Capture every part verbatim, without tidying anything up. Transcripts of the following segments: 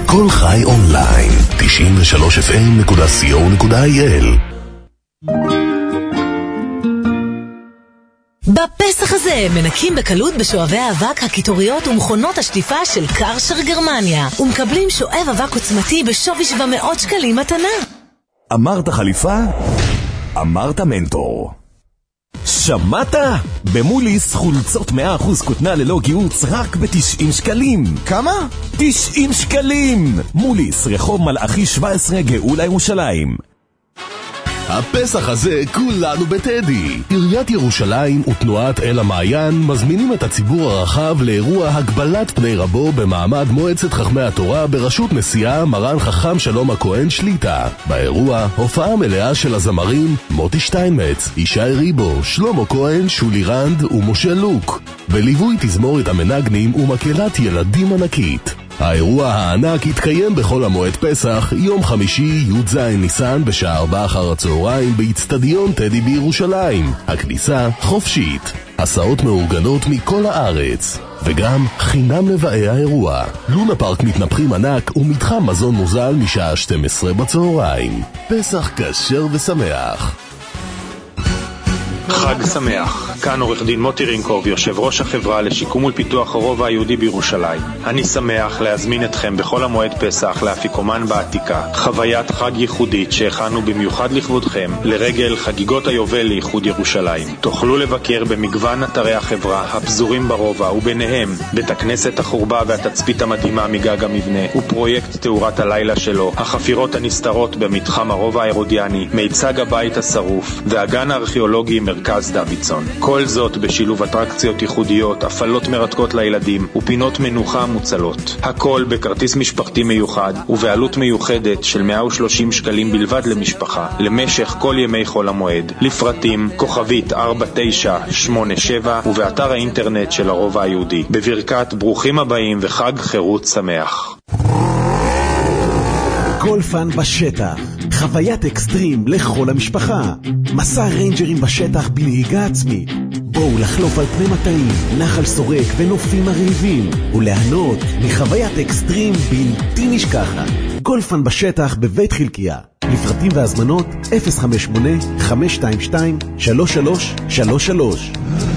כל חי אונליין, תשעים ושלוש אף אם נקודה סי או נקודה איי אל. בפסח הזה מנקים בקלות בשואבי האבק, הקיטוריות ומכונות השטיפה של קרשר גרמניה, ומקבלים שואב אבק עוצמתי בשווי שבע מאות שקלים מתנה. אמרת חליפה? אמרת מנטור. שמעת? במוליס חולצות מאה אחוז כותנה ללא גיוץ רק ב-תשעים שקלים. כמה? תשעים שקלים. מוליס, רחוב מלאכי שבע עשרה, גאולה ירושלים. הפסח הזה כולנו בטדי. עיריית ירושלים ותנועת אל המעיין מזמינים את הציבור הרחב לאירוע הגבלת פני רבו במעמד מועצת חכמי התורה בראשות נשיאה מרן חכם שלום הכהן שליטה. באירוע הופעה מלאה של הזמרים מוטי שטיינמץ, ישי ריבו, שלמה כהן, שולי רנד ומשה לוק, בליווי תזמורת המנגנים ומקהלת ילדים ענקית. האירוע הענק יתקיים בחול המועד פסח, יום חמישי י' ז' ניסן בשעה ארבע אחר הצהריים באצטדיון טדי בירושלים. הכניסה חופשית. הסעות מאורגנות מכל הארץ. וגם חינם לבאי האירוע. לונה פארק מתנפחים ענק ומתחם מזון מוזל משעה שתים עשרה בצהריים. פסח כשר ושמח. חג שמח. כאן עורך דין מוטי רינקוב, יושב ראש החברה לשיקום ולפיתוח הרובע היהודי בירושלים. אני שמח להזמין אתכם בכל המועד פסח לאפיקומן בעתיקה, חוויית חג ייחודית שהכנו במיוחד לכבודכם לרגל חגיגות היובל לייחוד ירושלים. תוכלו לבקר במגוון אתרי החברה הפזורים ברובע, וביניהם בית הכנסת החורבה והתצפית המדהימה מגג המבנה, ופרויקט תאורת הלילה שלו, החפירות הנסתרות במתחם הרובע ההרודיאני, מיצג הבית השרוף והגן הארכיאולוגי מרכז דוידסון. כל זאת בשילוב אטרקציות ייחודיות, הפעלות מרתקות לילדים ופינות מנוחה מוצלות. הכל בכרטיס משפחתי מיוחד ובעלות מיוחדת של מאה ושלושים שקלים בלבד למשפחה למשך כל ימי חול המועד. לפרטים כוכבית ארבע תשע שמונה שבע ובאתר האינטרנט של הרובע היהודי. בברכת ברוכים הבאים וחג חירות שמח. גולפן בשטח, חוויית אקסטרים לכל המשפחה, מסע ריינג'רים בשטח בנהיגה עצמית. בואו לחלוף על פני מטעים, נחל סורק ונופים מרהיבים, ולהנות מחוויית אקסטרים בלתי נשכחת. גולפן בשטח בבית חלקיה. לפרטים והזמנות אפס חמש שמונה חמש שתיים שתיים שלוש שלוש שלוש שלוש.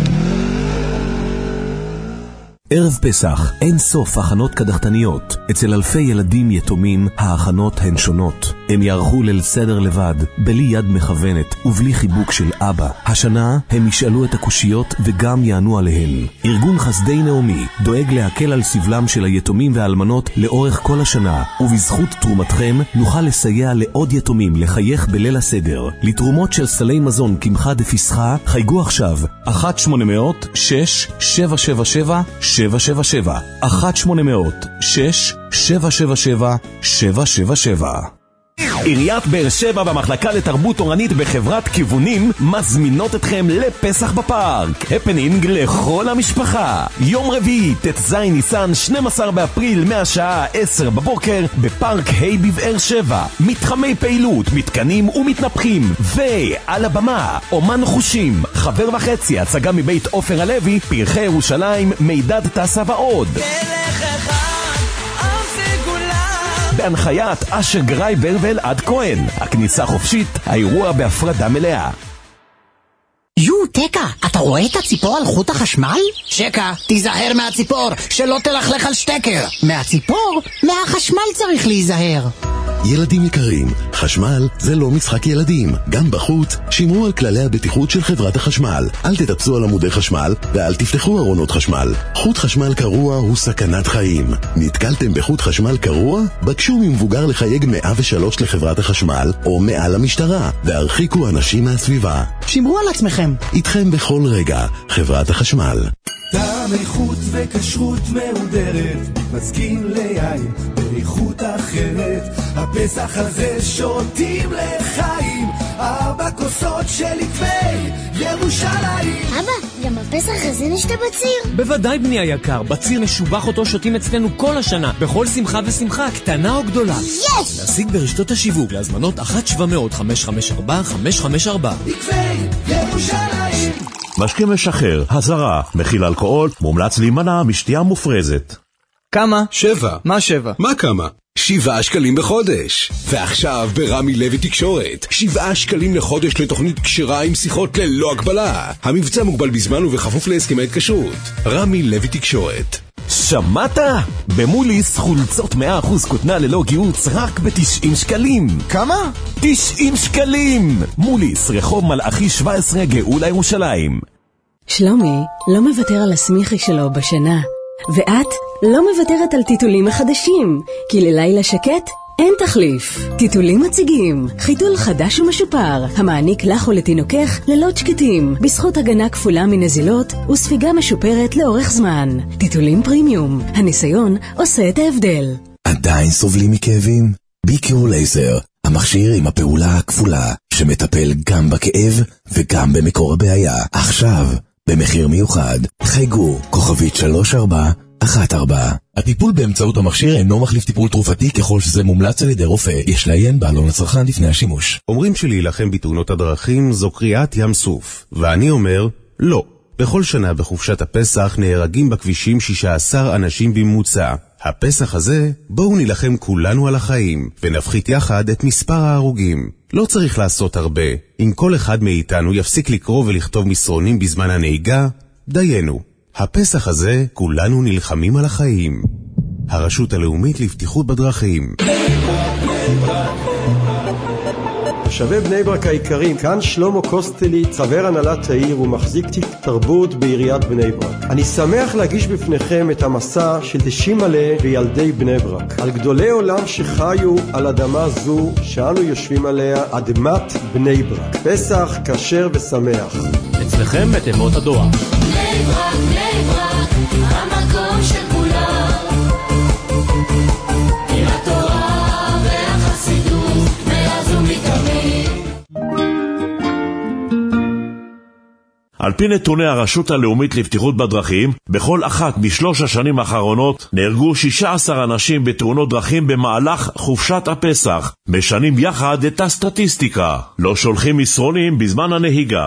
ערב פסח, אין סוף הכנות קדחתניות. אצל אלפי ילדים יתומים, ההכנות הן שונות. הם יערכו ליל סדר לבד, בלי יד מכוונת ובלי חיבוק של אבא. השנה הם ישאלו את הקושיות וגם יענו עליהן. ארגון חסדי נעמי דואג להקל על סבלם של היתומים והאלמנות לאורך כל השנה, ובזכות תרומתכם נוכל לסייע לעוד יתומים לחייך בליל הסדר. לתרומות של סלי מזון קמחה דפסחה, חייגו עכשיו אחת שמונה מאות שש שבע שבע שבע שבע שבע שבע אחת שמונה מאות שש שבע שבע שבע שבע שבע שבע. עיריית באר שבע והמחלקה לתרבות תורנית בחברת כיוונים מזמינות אתכם לפסח בפארק. הפנינג לכל המשפחה. יום רביעי, ט"ז ניסן, שנים עשר באפריל, מהשעה עשר בבוקר, בפארק היי בבאר שבע. מתחמי פעילות, מתקנים ומתנפחים. ועל הבמה, אומן חושים, חבר וחצי, הצגה מבית עופר הלוי, פרחי ירושלים, מידד תעשה ועוד. בהנחיית אשר גרייבר ואלעד כהן. הכניסה חופשית, האירוע בהפרדה מלאה. יו, תקה, אתה רואה את הציפור על חוט החשמל? שקה, תיזהר מהציפור, שלא תלכלך על שטקר. מהציפור? מהחשמל צריך להיזהר. ילדים יקרים, חשמל זה לא משחק ילדים. גם בחוץ, שמרו על כללי הבטיחות של חברת החשמל. אל תטפסו על עמודי חשמל ואל תפתחו ארונות חשמל. חוט חשמל קרוע הוא סכנת חיים. נתקלתם בחוט חשמל קרוע? בקשו ממבוגר לחייג מאה ושלוש לחברת החשמל או מעל המשטרה, והרחיקו אנשים מהסביבה. שמרו על עצמכם. איתכם בכל רגע, חברת החשמל. טעם איכות וכשרות מהודרת, מסכים ליין באיכות אחרת. הפסח הזה שותים לחיים, ארבע כוסות של עקבי ירושלים. אבא, גם בפסח הזה נשתה בציר? בוודאי בני היקר, בציר משובח אותו שותים אצלנו כל השנה, בכל שמחה ושמחה, קטנה או גדולה. יש! להשיג ברשתות השיווק, להזמנות אחת שבע מאות חמש חמש ארבע חמש חמש ארבע. עקבי ירושלים. משקה משחרר, הזרה, מכיל אלכוהול, מומלץ להימנע משתייה מופרזת. כמה? שבע. מה שבע? מה כמה? שבעה שקלים בחודש. ועכשיו ברמי לוי תקשורת, שבעה שקלים לחודש לתוכנית קשרה עם שיחות ללא הגבלה. המבצע מוגבל בזמן ובכפוף להסכמי התקשרות. רמי לוי תקשורת. שמעת? במוליס חולצות מאה אחוז כותנה ללא גיוץ רק ב-תשעים שקלים. כמה? תשעים שקלים! מוליס, רחוב מלאכי שבע עשרה, גאולה ירושלים. שלומי לא מוותר על הסמיכי שלו בשינה, ואת לא מוותרת על טיטולים החדשים, כי ללילה שקט אין תחליף. טיטולים מציגים חיתול חדש ומשופר המעניק לך ולתינוקך לילות שקטים בזכות הגנה כפולה מנזילות וספיגה משופרת לאורך זמן. טיטולים פרימיום, הניסיון עושה את ההבדל. עדיין סובלים מכאבים? ביקרו לייזר, המכשיר עם הפעולה הכפולה שמטפל גם בכאב וגם במקור הבעיה. עכשיו במחיר מיוחד, חייגו כוכבית שלוש ארבע אחת ארבע. הטיפול באמצעות המכשיר אינו מחליף טיפול תרופתי ככל שזה מומלץ על ידי רופא. יש לעיין בעלון לצרכן לפני השימוש. אומרים שלהילחם בתאונות הדרכים זו קריאת ים סוף, ואני אומר לא. בכל שנה בחופשת הפסח נהרגים בכבישים שישה עשר אנשים בממוצע. הפסח הזה בואו נילחם כולנו על החיים ונפחית יחד את מספר ההרוגים. לא צריך לעשות הרבה. אם כל אחד מאיתנו יפסיק לקרוא ולכתוב מסרונים בזמן הנהיגה, דיינו. הפסח הזה כולנו נלחמים על החיים. הרשות הלאומית לבטיחות בדרכים. תושבי בני ברק היקרים, כאן שלמה קוסטלי, חבר הנהלת העיר ומחזיק תיק תרבות בעיריית בני ברק. אני שמח להגיש בפניכם את המסע של דשימאלה וילדי בני ברק, על גדולי עולם שחיו על אדמה זו שאנו יושבים עליה, אדמת בני ברק. פסח כשר ושמח. אצלכם בתיבות הדואר. בני ברק, בני ברק, המקום של כולם. עם התורה והחסידות מאז ומתמיד. על פי נתוני הרשות הלאומית לבטיחות בדרכים, בכל אחת משלוש השנים האחרונות נהרגו שישה עשר אנשים בתאונות דרכים במהלך חופשת הפסח. משנים יחד את הסטטיסטיקה. לא שולחים מסרונים בזמן הנהיגה.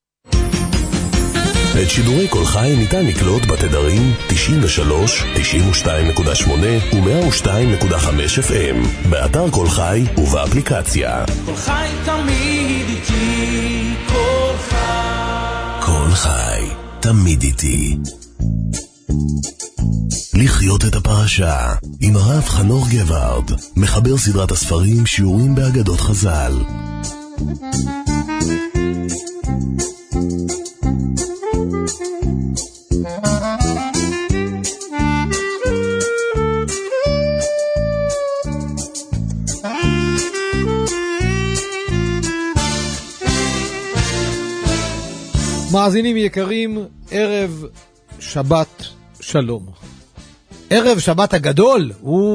את שידורי כל חי ניתן לקלוט בתדרים תשעים ושלוש, תשעים ושתיים נקודה שמונה ו-מאה ושתיים נקודה חמש אף אם, באתר כל חי ובאפליקציה. כל חי תמיד איתי, כל חי. כל חי תמיד איתי. לחיות את הפרשה עם הרב חנוך גבארד, מחבר סדרת הספרים שיעורים באגדות חז"ל. מאזינים יקרים, ערב שבת שלום. ערב שבת הגדול.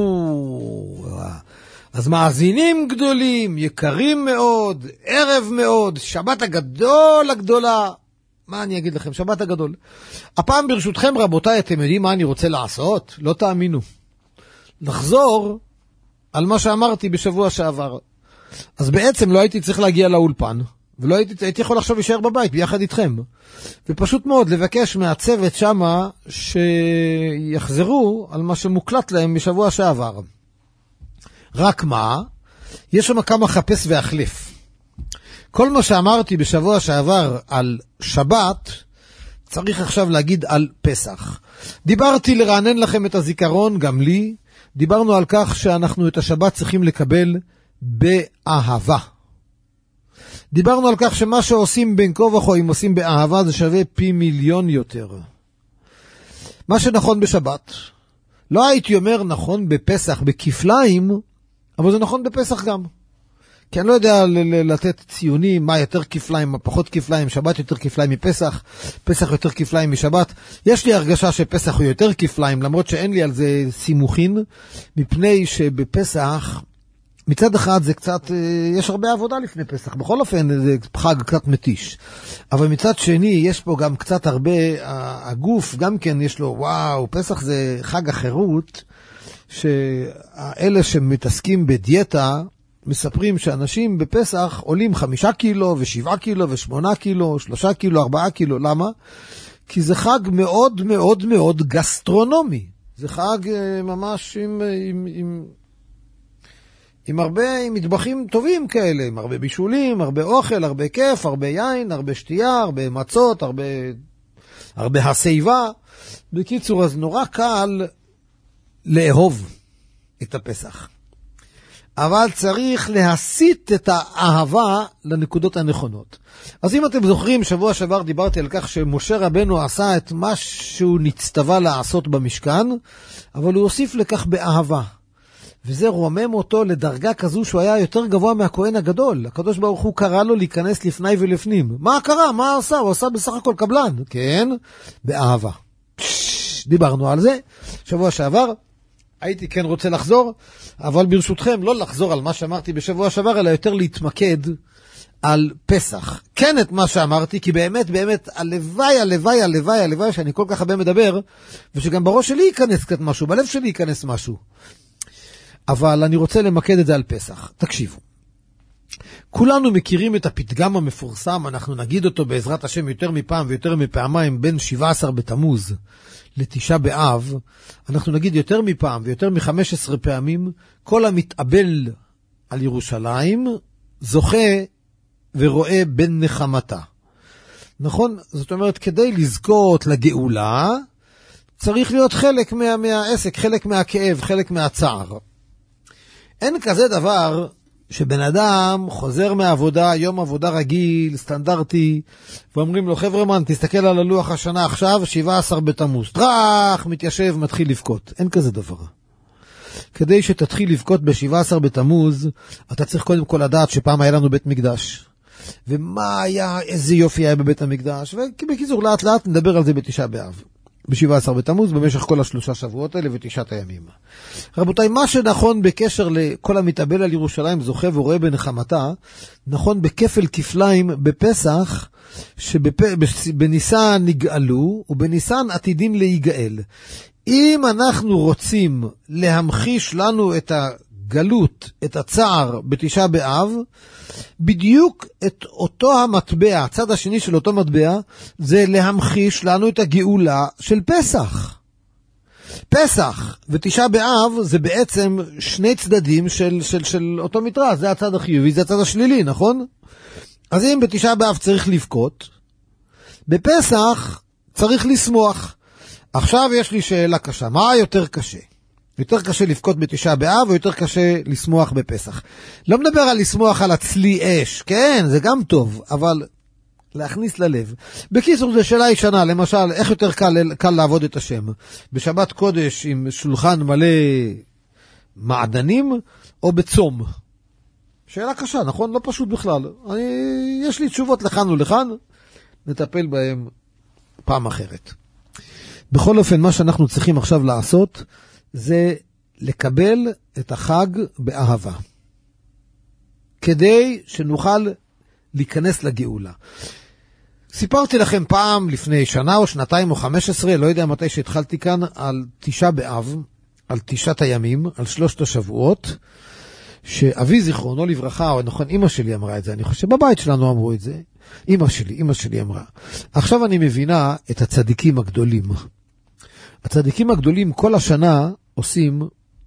אז מאזינים גדולים, יקרים מאוד, ערב מאוד, שבת הגדול הגדולה. מה אני אגיד לכם? שבת הגדול. הפעם ברשותכם רבותיי, אתם יודעים מה אני רוצה לעשות? לא תאמינו. לחזור על מה שאמרתי בשבוע שעבר. אז בעצם לא הייתי צריך להגיע לאולפן. ולא הייתי, הייתי יכול עכשיו להישאר בבית ביחד איתכם. ופשוט מאוד לבקש מהצוות שמה שיחזרו על מה שמוקלט להם בשבוע שעבר. רק מה? יש שם כמה חפש והחליף. כל מה שאמרתי בשבוע שעבר על שבת, צריך עכשיו להגיד על פסח. דיברתי לרענן לכם את הזיכרון, גם לי. דיברנו על כך שאנחנו את השבת צריכים לקבל באהבה. דיברנו על כך שמה שעושים בין כה וכה אם עושים באהבה זה שווה פי מיליון יותר. מה שנכון בשבת, לא הייתי אומר נכון בפסח בכפליים, אבל זה נכון בפסח גם. כי אני לא יודע לתת ציונים מה יותר כפליים, מה פחות כפליים, שבת יותר כפליים מפסח, פסח יותר כפליים משבת. יש לי הרגשה שפסח הוא יותר כפליים, למרות שאין לי על זה סימוכין, מפני שבפסח מצד אחד זה קצת, יש הרבה עבודה לפני פסח, בכל אופן זה חג קצת מתיש. אבל מצד שני יש פה גם קצת הרבה, הגוף גם כן יש לו, וואו, פסח זה חג החירות, שאלה שמתעסקים בדיאטה, מספרים שאנשים בפסח עולים חמישה קילו ושבעה קילו ושמונה קילו, שלושה קילו, ארבעה קילו, למה? כי זה חג מאוד מאוד מאוד גסטרונומי. זה חג ממש עם... עם, עם עם הרבה עם מטבחים טובים כאלה, עם הרבה בישולים, הרבה אוכל, הרבה כיף, הרבה יין, הרבה שתייה, הרבה מצות, הרבה, הרבה הסייבה. בקיצור, אז נורא קל לאהוב את הפסח. אבל צריך להסיט את האהבה לנקודות הנכונות. אז אם אתם זוכרים, שבוע שעבר דיברתי על כך שמשה רבנו עשה את מה שהוא נצטווה לעשות במשכן, אבל הוא הוסיף לכך באהבה. וזה רומם אותו לדרגה כזו שהוא היה יותר גבוה מהכהן הגדול. הקדוש ברוך הוא קרא לו להיכנס לפני ולפנים. מה קרה? מה עשה? הוא עשה בסך הכל קבלן. כן, באהבה. דיברנו על זה שבוע שעבר. הייתי כן רוצה לחזור, אבל ברשותכם לא לחזור על מה שאמרתי בשבוע שעבר, אלא יותר להתמקד על פסח. כן את מה שאמרתי, כי באמת, באמת, הלוואי, הלוואי, הלוואי, הלוואי, שאני כל כך הרבה מדבר, ושגם בראש שלי ייכנס קצת משהו, בלב שלי ייכנס משהו. אבל אני רוצה למקד את זה על פסח. תקשיבו. כולנו מכירים את הפתגם המפורסם, אנחנו נגיד אותו בעזרת השם יותר מפעם ויותר מפעמיים, בין שבעה עשר בתמוז לתשעה באב, אנחנו נגיד יותר מפעם ויותר מ-חמש עשרה פעמים, כל המתאבל על ירושלים זוכה ורואה בן נחמתה. נכון? זאת אומרת, כדי לזכות לגאולה, צריך להיות חלק מה, מהעסק, חלק מהכאב, חלק מהצער. אין כזה דבר שבן אדם חוזר מהעבודה, יום עבודה רגיל, סטנדרטי, ואומרים לו, חבר'מן, תסתכל על הלוח השנה עכשיו, שבעה עשר בתמוז. טרח, מתיישב, מתחיל לבכות. אין כזה דבר. כדי שתתחיל לבכות ב-שבעה עשר בתמוז, אתה צריך קודם כל לדעת שפעם היה לנו בית מקדש. ומה היה, איזה יופי היה בבית המקדש. ובקיצור, לאט לאט נדבר על זה בתשעה באב. ב-שבעה עשר בתמוז, במשך כל השלושה שבועות האלה ותשעת הימים. רבותיי, מה שנכון בקשר לכל המתאבל על ירושלים זוכה ורואה בנחמתה, נכון בכפל כפליים בפסח, שבניסן נגאלו, ובניסן עתידים להיגאל. אם אנחנו רוצים להמחיש לנו את הגלות, את הצער בתשעה באב, בדיוק את אותו המטבע, הצד השני של אותו מטבע, זה להמחיש לנו את הגאולה של פסח. פסח ותשעה באב זה בעצם שני צדדים של, של, של אותו מטרה, זה הצד החיובי, זה הצד השלילי, נכון? אז אם בתשעה באב צריך לבכות, בפסח צריך לשמוח. עכשיו יש לי שאלה קשה, מה יותר קשה? יותר קשה לבכות בתשעה באב, או יותר קשה לשמוח בפסח. לא מדבר על לשמוח על הצלי אש, כן, זה גם טוב, אבל להכניס ללב. בקיצור, זו שאלה ישנה, למשל, איך יותר קל, קל לעבוד את השם? בשבת קודש עם שולחן מלא מעדנים, או בצום? שאלה קשה, נכון? לא פשוט בכלל. אני, יש לי תשובות לכאן ולכאן, נטפל בהם פעם אחרת. בכל אופן, מה שאנחנו צריכים עכשיו לעשות, זה לקבל את החג באהבה. כדי שנוכל להיכנס לגאולה. סיפרתי לכם פעם, לפני שנה או שנתיים או חמש עשרה, לא יודע מתי שהתחלתי כאן, על תשעה באב, על תשעת הימים, על שלושת השבועות, שאבי זיכרונו לברכה, או נכון, אמא שלי אמרה את זה, אני חושב בבית שלנו אמרו את זה, אמא שלי, אמא שלי אמרה. עכשיו אני מבינה את הצדיקים הגדולים. הצדיקים הגדולים כל השנה עושים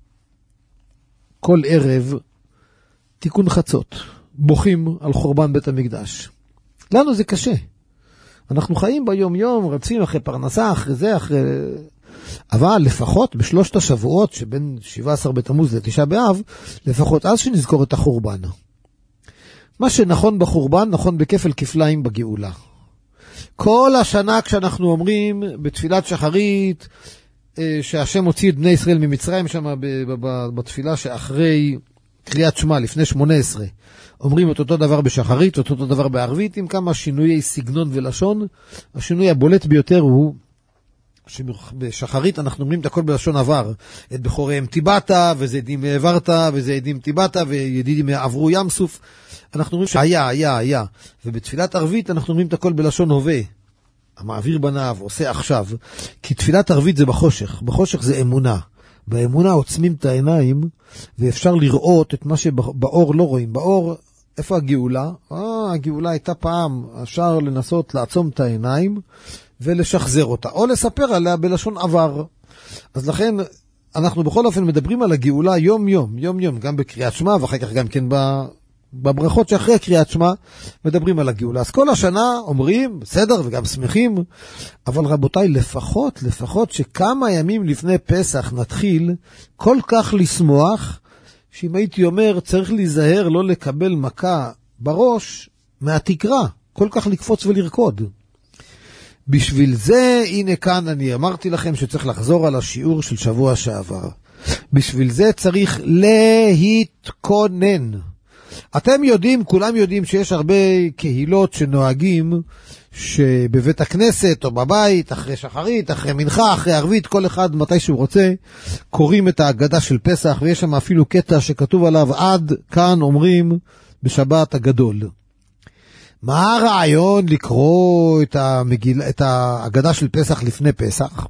כל ערב תיקון חצות, בוכים על חורבן בית המקדש. לנו זה קשה. אנחנו חיים ביום יום, רצים אחרי פרנסה, אחרי זה, אחרי... אבל לפחות בשלושת השבועות שבין שבעה עשר בתמוז לתשעה באב, לפחות אז שנזכור את החורבן. מה שנכון בחורבן, נכון בכפל כפליים בגאולה. כל השנה כשאנחנו אומרים בתפילת שחרית, שהשם הוציא את בני ישראל ממצרים, שם בתפילה שאחרי קריאת שמע לפני שמונה עשרה, אומרים את אותו דבר בשחרית, את אותו דבר בערבית, עם כמה שינויי סגנון ולשון. השינוי הבולט ביותר הוא שבשחרית אנחנו אומרים את הכל בלשון עבר. את בכוריהם תיבאת, וזה עדים העברת, וזה עדים תיבאת, וידידים עברו ים סוף. אנחנו אומרים שהיה, היה, היה. ובתפילת ערבית אנחנו אומרים את הכל בלשון הווה. המעביר בניו, עושה עכשיו. כי תפילת ערבית זה בחושך. בחושך זה אמונה. באמונה עוצמים את העיניים, ואפשר לראות את מה שבאור לא רואים. באור, איפה הגאולה? אה, הגאולה הייתה פעם, אפשר לנסות לעצום את העיניים, ולשחזר אותה, או לספר עליה בלשון עבר. אז לכן, אנחנו בכל אופן מדברים על הגאולה יום יום, יום יום, גם בקריאת שמע, ואחר כך גם כן בברכות שאחרי קריאת שמע, מדברים על הגאולה. אז כל השנה אומרים, בסדר, וגם שמחים, אבל רבותיי, לפחות, לפחות שכמה ימים לפני פסח נתחיל כל כך לשמוח, שאם הייתי אומר, צריך להיזהר לא לקבל מכה בראש מהתקרה, כל כך לקפוץ ולרקוד. בשביל זה, הנה כאן אני אמרתי לכם שצריך לחזור על השיעור של שבוע שעבר. בשביל זה צריך להתכונן. אתם יודעים, כולם יודעים שיש הרבה קהילות שנוהגים שבבית הכנסת או בבית, אחרי שחרית, אחרי מנחה, אחרי ערבית, כל אחד מתי שהוא רוצה, קוראים את ההגדה של פסח, ויש שם אפילו קטע שכתוב עליו, עד כאן אומרים בשבת הגדול. מה הרעיון לקרוא את, המגיל, את ההגדה של פסח לפני פסח?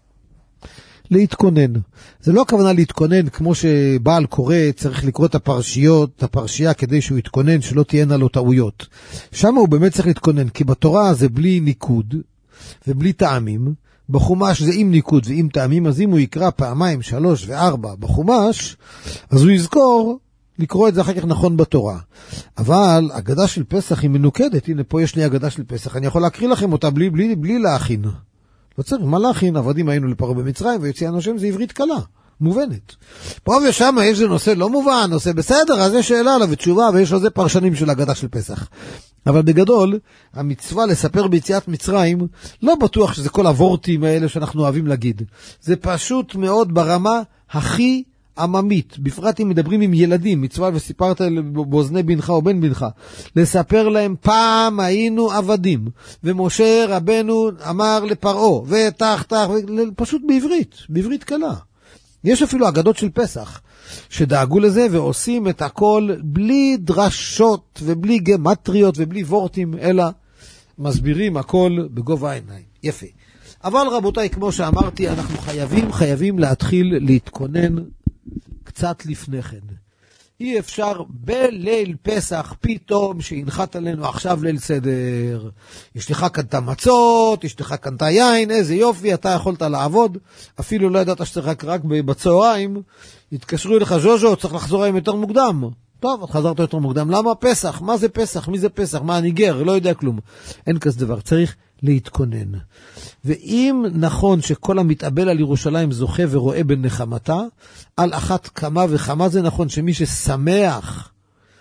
להתכונן. זה לא הכוונה להתכונן כמו שבעל קורא צריך לקרוא את הפרשיות, את הפרשייה כדי שהוא יתכונן, שלא תהיינה לו טעויות. שם הוא באמת צריך להתכונן, כי בתורה זה בלי ניקוד ובלי טעמים. בחומש זה עם ניקוד ועם טעמים, אז אם הוא יקרא פעמיים, שלוש וארבע בחומש, אז הוא יזכור לקרוא את זה אחר כך נכון בתורה. אבל הגדה של פסח היא מנוקדת. הנה פה יש לי הגדה של פסח, אני יכול להקריא לכם אותה בלי, בלי, בלי להכין. לא צריך, מה להכין? עבדים היינו לפרעה במצרים ויציאנו השם, זה עברית קלה, מובנת. פה ושם יש זה נושא לא מובן, נושא בסדר, אז יש שאלה עליו ותשובה, ויש לזה פרשנים של הגדה של פסח. אבל בגדול, המצווה לספר ביציאת מצרים, לא בטוח שזה כל הוורטים האלה שאנחנו אוהבים להגיד. זה פשוט מאוד ברמה הכי עממית, בפרט אם מדברים עם ילדים, מצווה וסיפרת באוזני בנך או בן בנך, לספר להם פעם היינו עבדים, ומשה רבנו אמר לפרעה, ותח תח, פשוט בעברית, בעברית קלה. יש אפילו אגדות של פסח, שדאגו לזה ועושים את הכל בלי דרשות ובלי גמטריות ובלי וורטים, אלא מסבירים הכל בגובה העיניים. יפה. אבל רבותיי, כמו שאמרתי, אנחנו חייבים, חייבים להתחיל להתכונן קצת לפני כן. אי אפשר בליל פסח פתאום שינחת עלינו עכשיו ליל סדר. יש לך כאן את המצות, יש לך כאן את היין, איזה יופי, אתה יכולת לעבוד, אפילו לא ידעת שצריך רק, רק בצהריים, התקשרו אליך ז'וז'ו, צריך לחזור היום יותר מוקדם. טוב, את חזרת יותר מוקדם, למה פסח? מה זה פסח? מי זה פסח? מה אני גר? לא יודע כלום. אין כזה דבר, צריך להתכונן. ואם נכון שכל המתאבל על ירושלים זוכה ורואה בנחמתה, על אחת כמה וכמה זה נכון שמי ששמח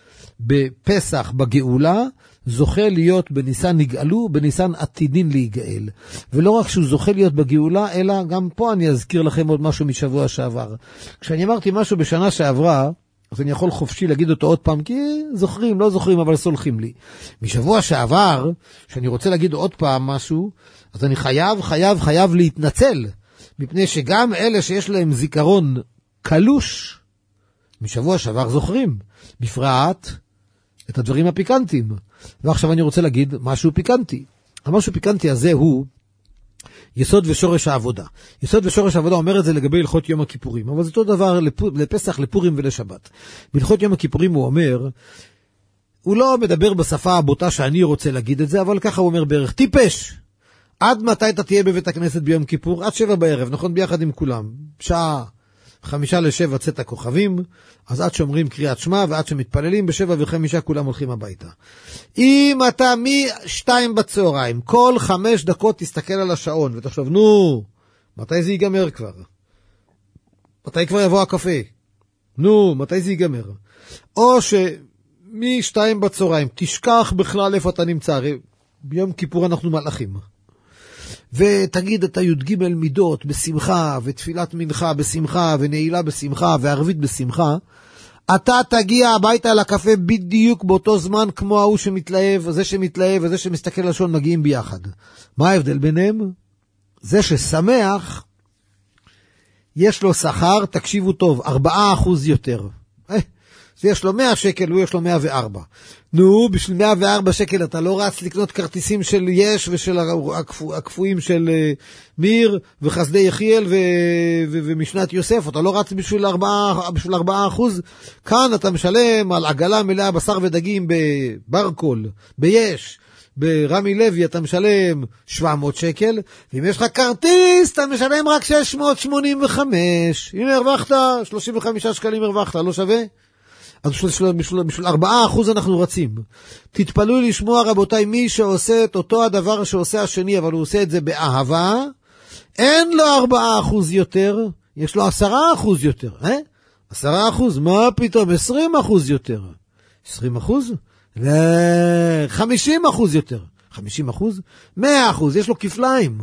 בפסח בגאולה, זוכה להיות בניסן נגאלו, בניסן עתידין להיגאל. ולא רק שהוא זוכה להיות בגאולה, אלא גם פה אני אזכיר לכם עוד משהו משבוע שעבר. כשאני אמרתי משהו בשנה שעברה, אז אני יכול חופשי להגיד אותו עוד פעם, כי זוכרים, לא זוכרים, אבל סולחים לי. משבוע שעבר, שאני רוצה להגיד עוד פעם משהו, אז אני חייב, חייב, חייב להתנצל, מפני שגם אלה שיש להם זיכרון קלוש, משבוע שעבר זוכרים, בפרט את הדברים הפיקנטיים. ועכשיו אני רוצה להגיד משהו פיקנטי. המשהו פיקנטי הזה הוא יסוד ושורש העבודה. יסוד ושורש העבודה אומר את זה לגבי הלכות יום הכיפורים, אבל זה אותו דבר לפסח, לפורים ולשבת. בהלכות יום הכיפורים הוא אומר, הוא לא מדבר בשפה הבוטה שאני רוצה להגיד את זה, אבל ככה הוא אומר בערך, טיפש, עד מתי אתה תהיה בבית הכנסת ביום כיפור? עד שבע בערב, נכון? ביחד עם כולם. שעה חמישה לשבע צאת הכוכבים, אז עד שאומרים קריאת שמע ועד שמתפללים, בשבע וחמישה כולם הולכים הביתה. אם אתה משתיים בצהריים, כל חמש דקות תסתכל על השעון ותחשוב, נו, מתי זה ייגמר כבר? מתי כבר יבוא הקפה? נו, מתי זה ייגמר? או שמשתיים בצהריים תשכח בכלל איפה אתה נמצא, הרי ביום כיפור אנחנו מלאכים. ותגיד את הי"ג מידות בשמחה, ותפילת מנחה בשמחה, ונעילה בשמחה, וערבית בשמחה, אתה תגיע הביתה לקפה בדיוק באותו זמן כמו ההוא שמתלהב, זה שמתלהב וזה שמסתכל לשון מגיעים ביחד. מה ההבדל ביניהם? זה ששמח, יש לו שכר, תקשיבו טוב, ארבעה אחוז יותר. אה, זה יש לו מאה שקל, הוא יש לו מאה וארבע. נו, בשביל מאה וארבע שקל אתה לא רץ לקנות כרטיסים של יש ושל הקפואים של מיר וחסדי יחיאל ו- ו- ומשנת יוסף, אתה לא רץ בשביל ארבעה, בשביל ארבעה אחוז. כאן אתה משלם על עגלה מלאה בשר ודגים בברקול, ביש, ברמי לוי אתה משלם שבע מאות שקל, ואם יש לך כרטיס אתה משלם רק שש מאות שמונים וחמש. הנה הרווחת, שלושים וחמישה שקלים הרווחת, לא שווה? אז בשביל ארבעה אחוז אנחנו רצים. תתפלאו לשמוע רבותיי, מי שעושה את אותו הדבר שעושה השני, אבל הוא עושה את זה באהבה, אין לו ארבעה אחוז יותר, יש לו עשרה אחוז יותר. אה? עשרה אחוז, מה פתאום? עשרים אחוז יותר. עשרים אחוז? חמישים אחוז יותר. חמישים אחוז? מאה אחוז, יש לו כפליים.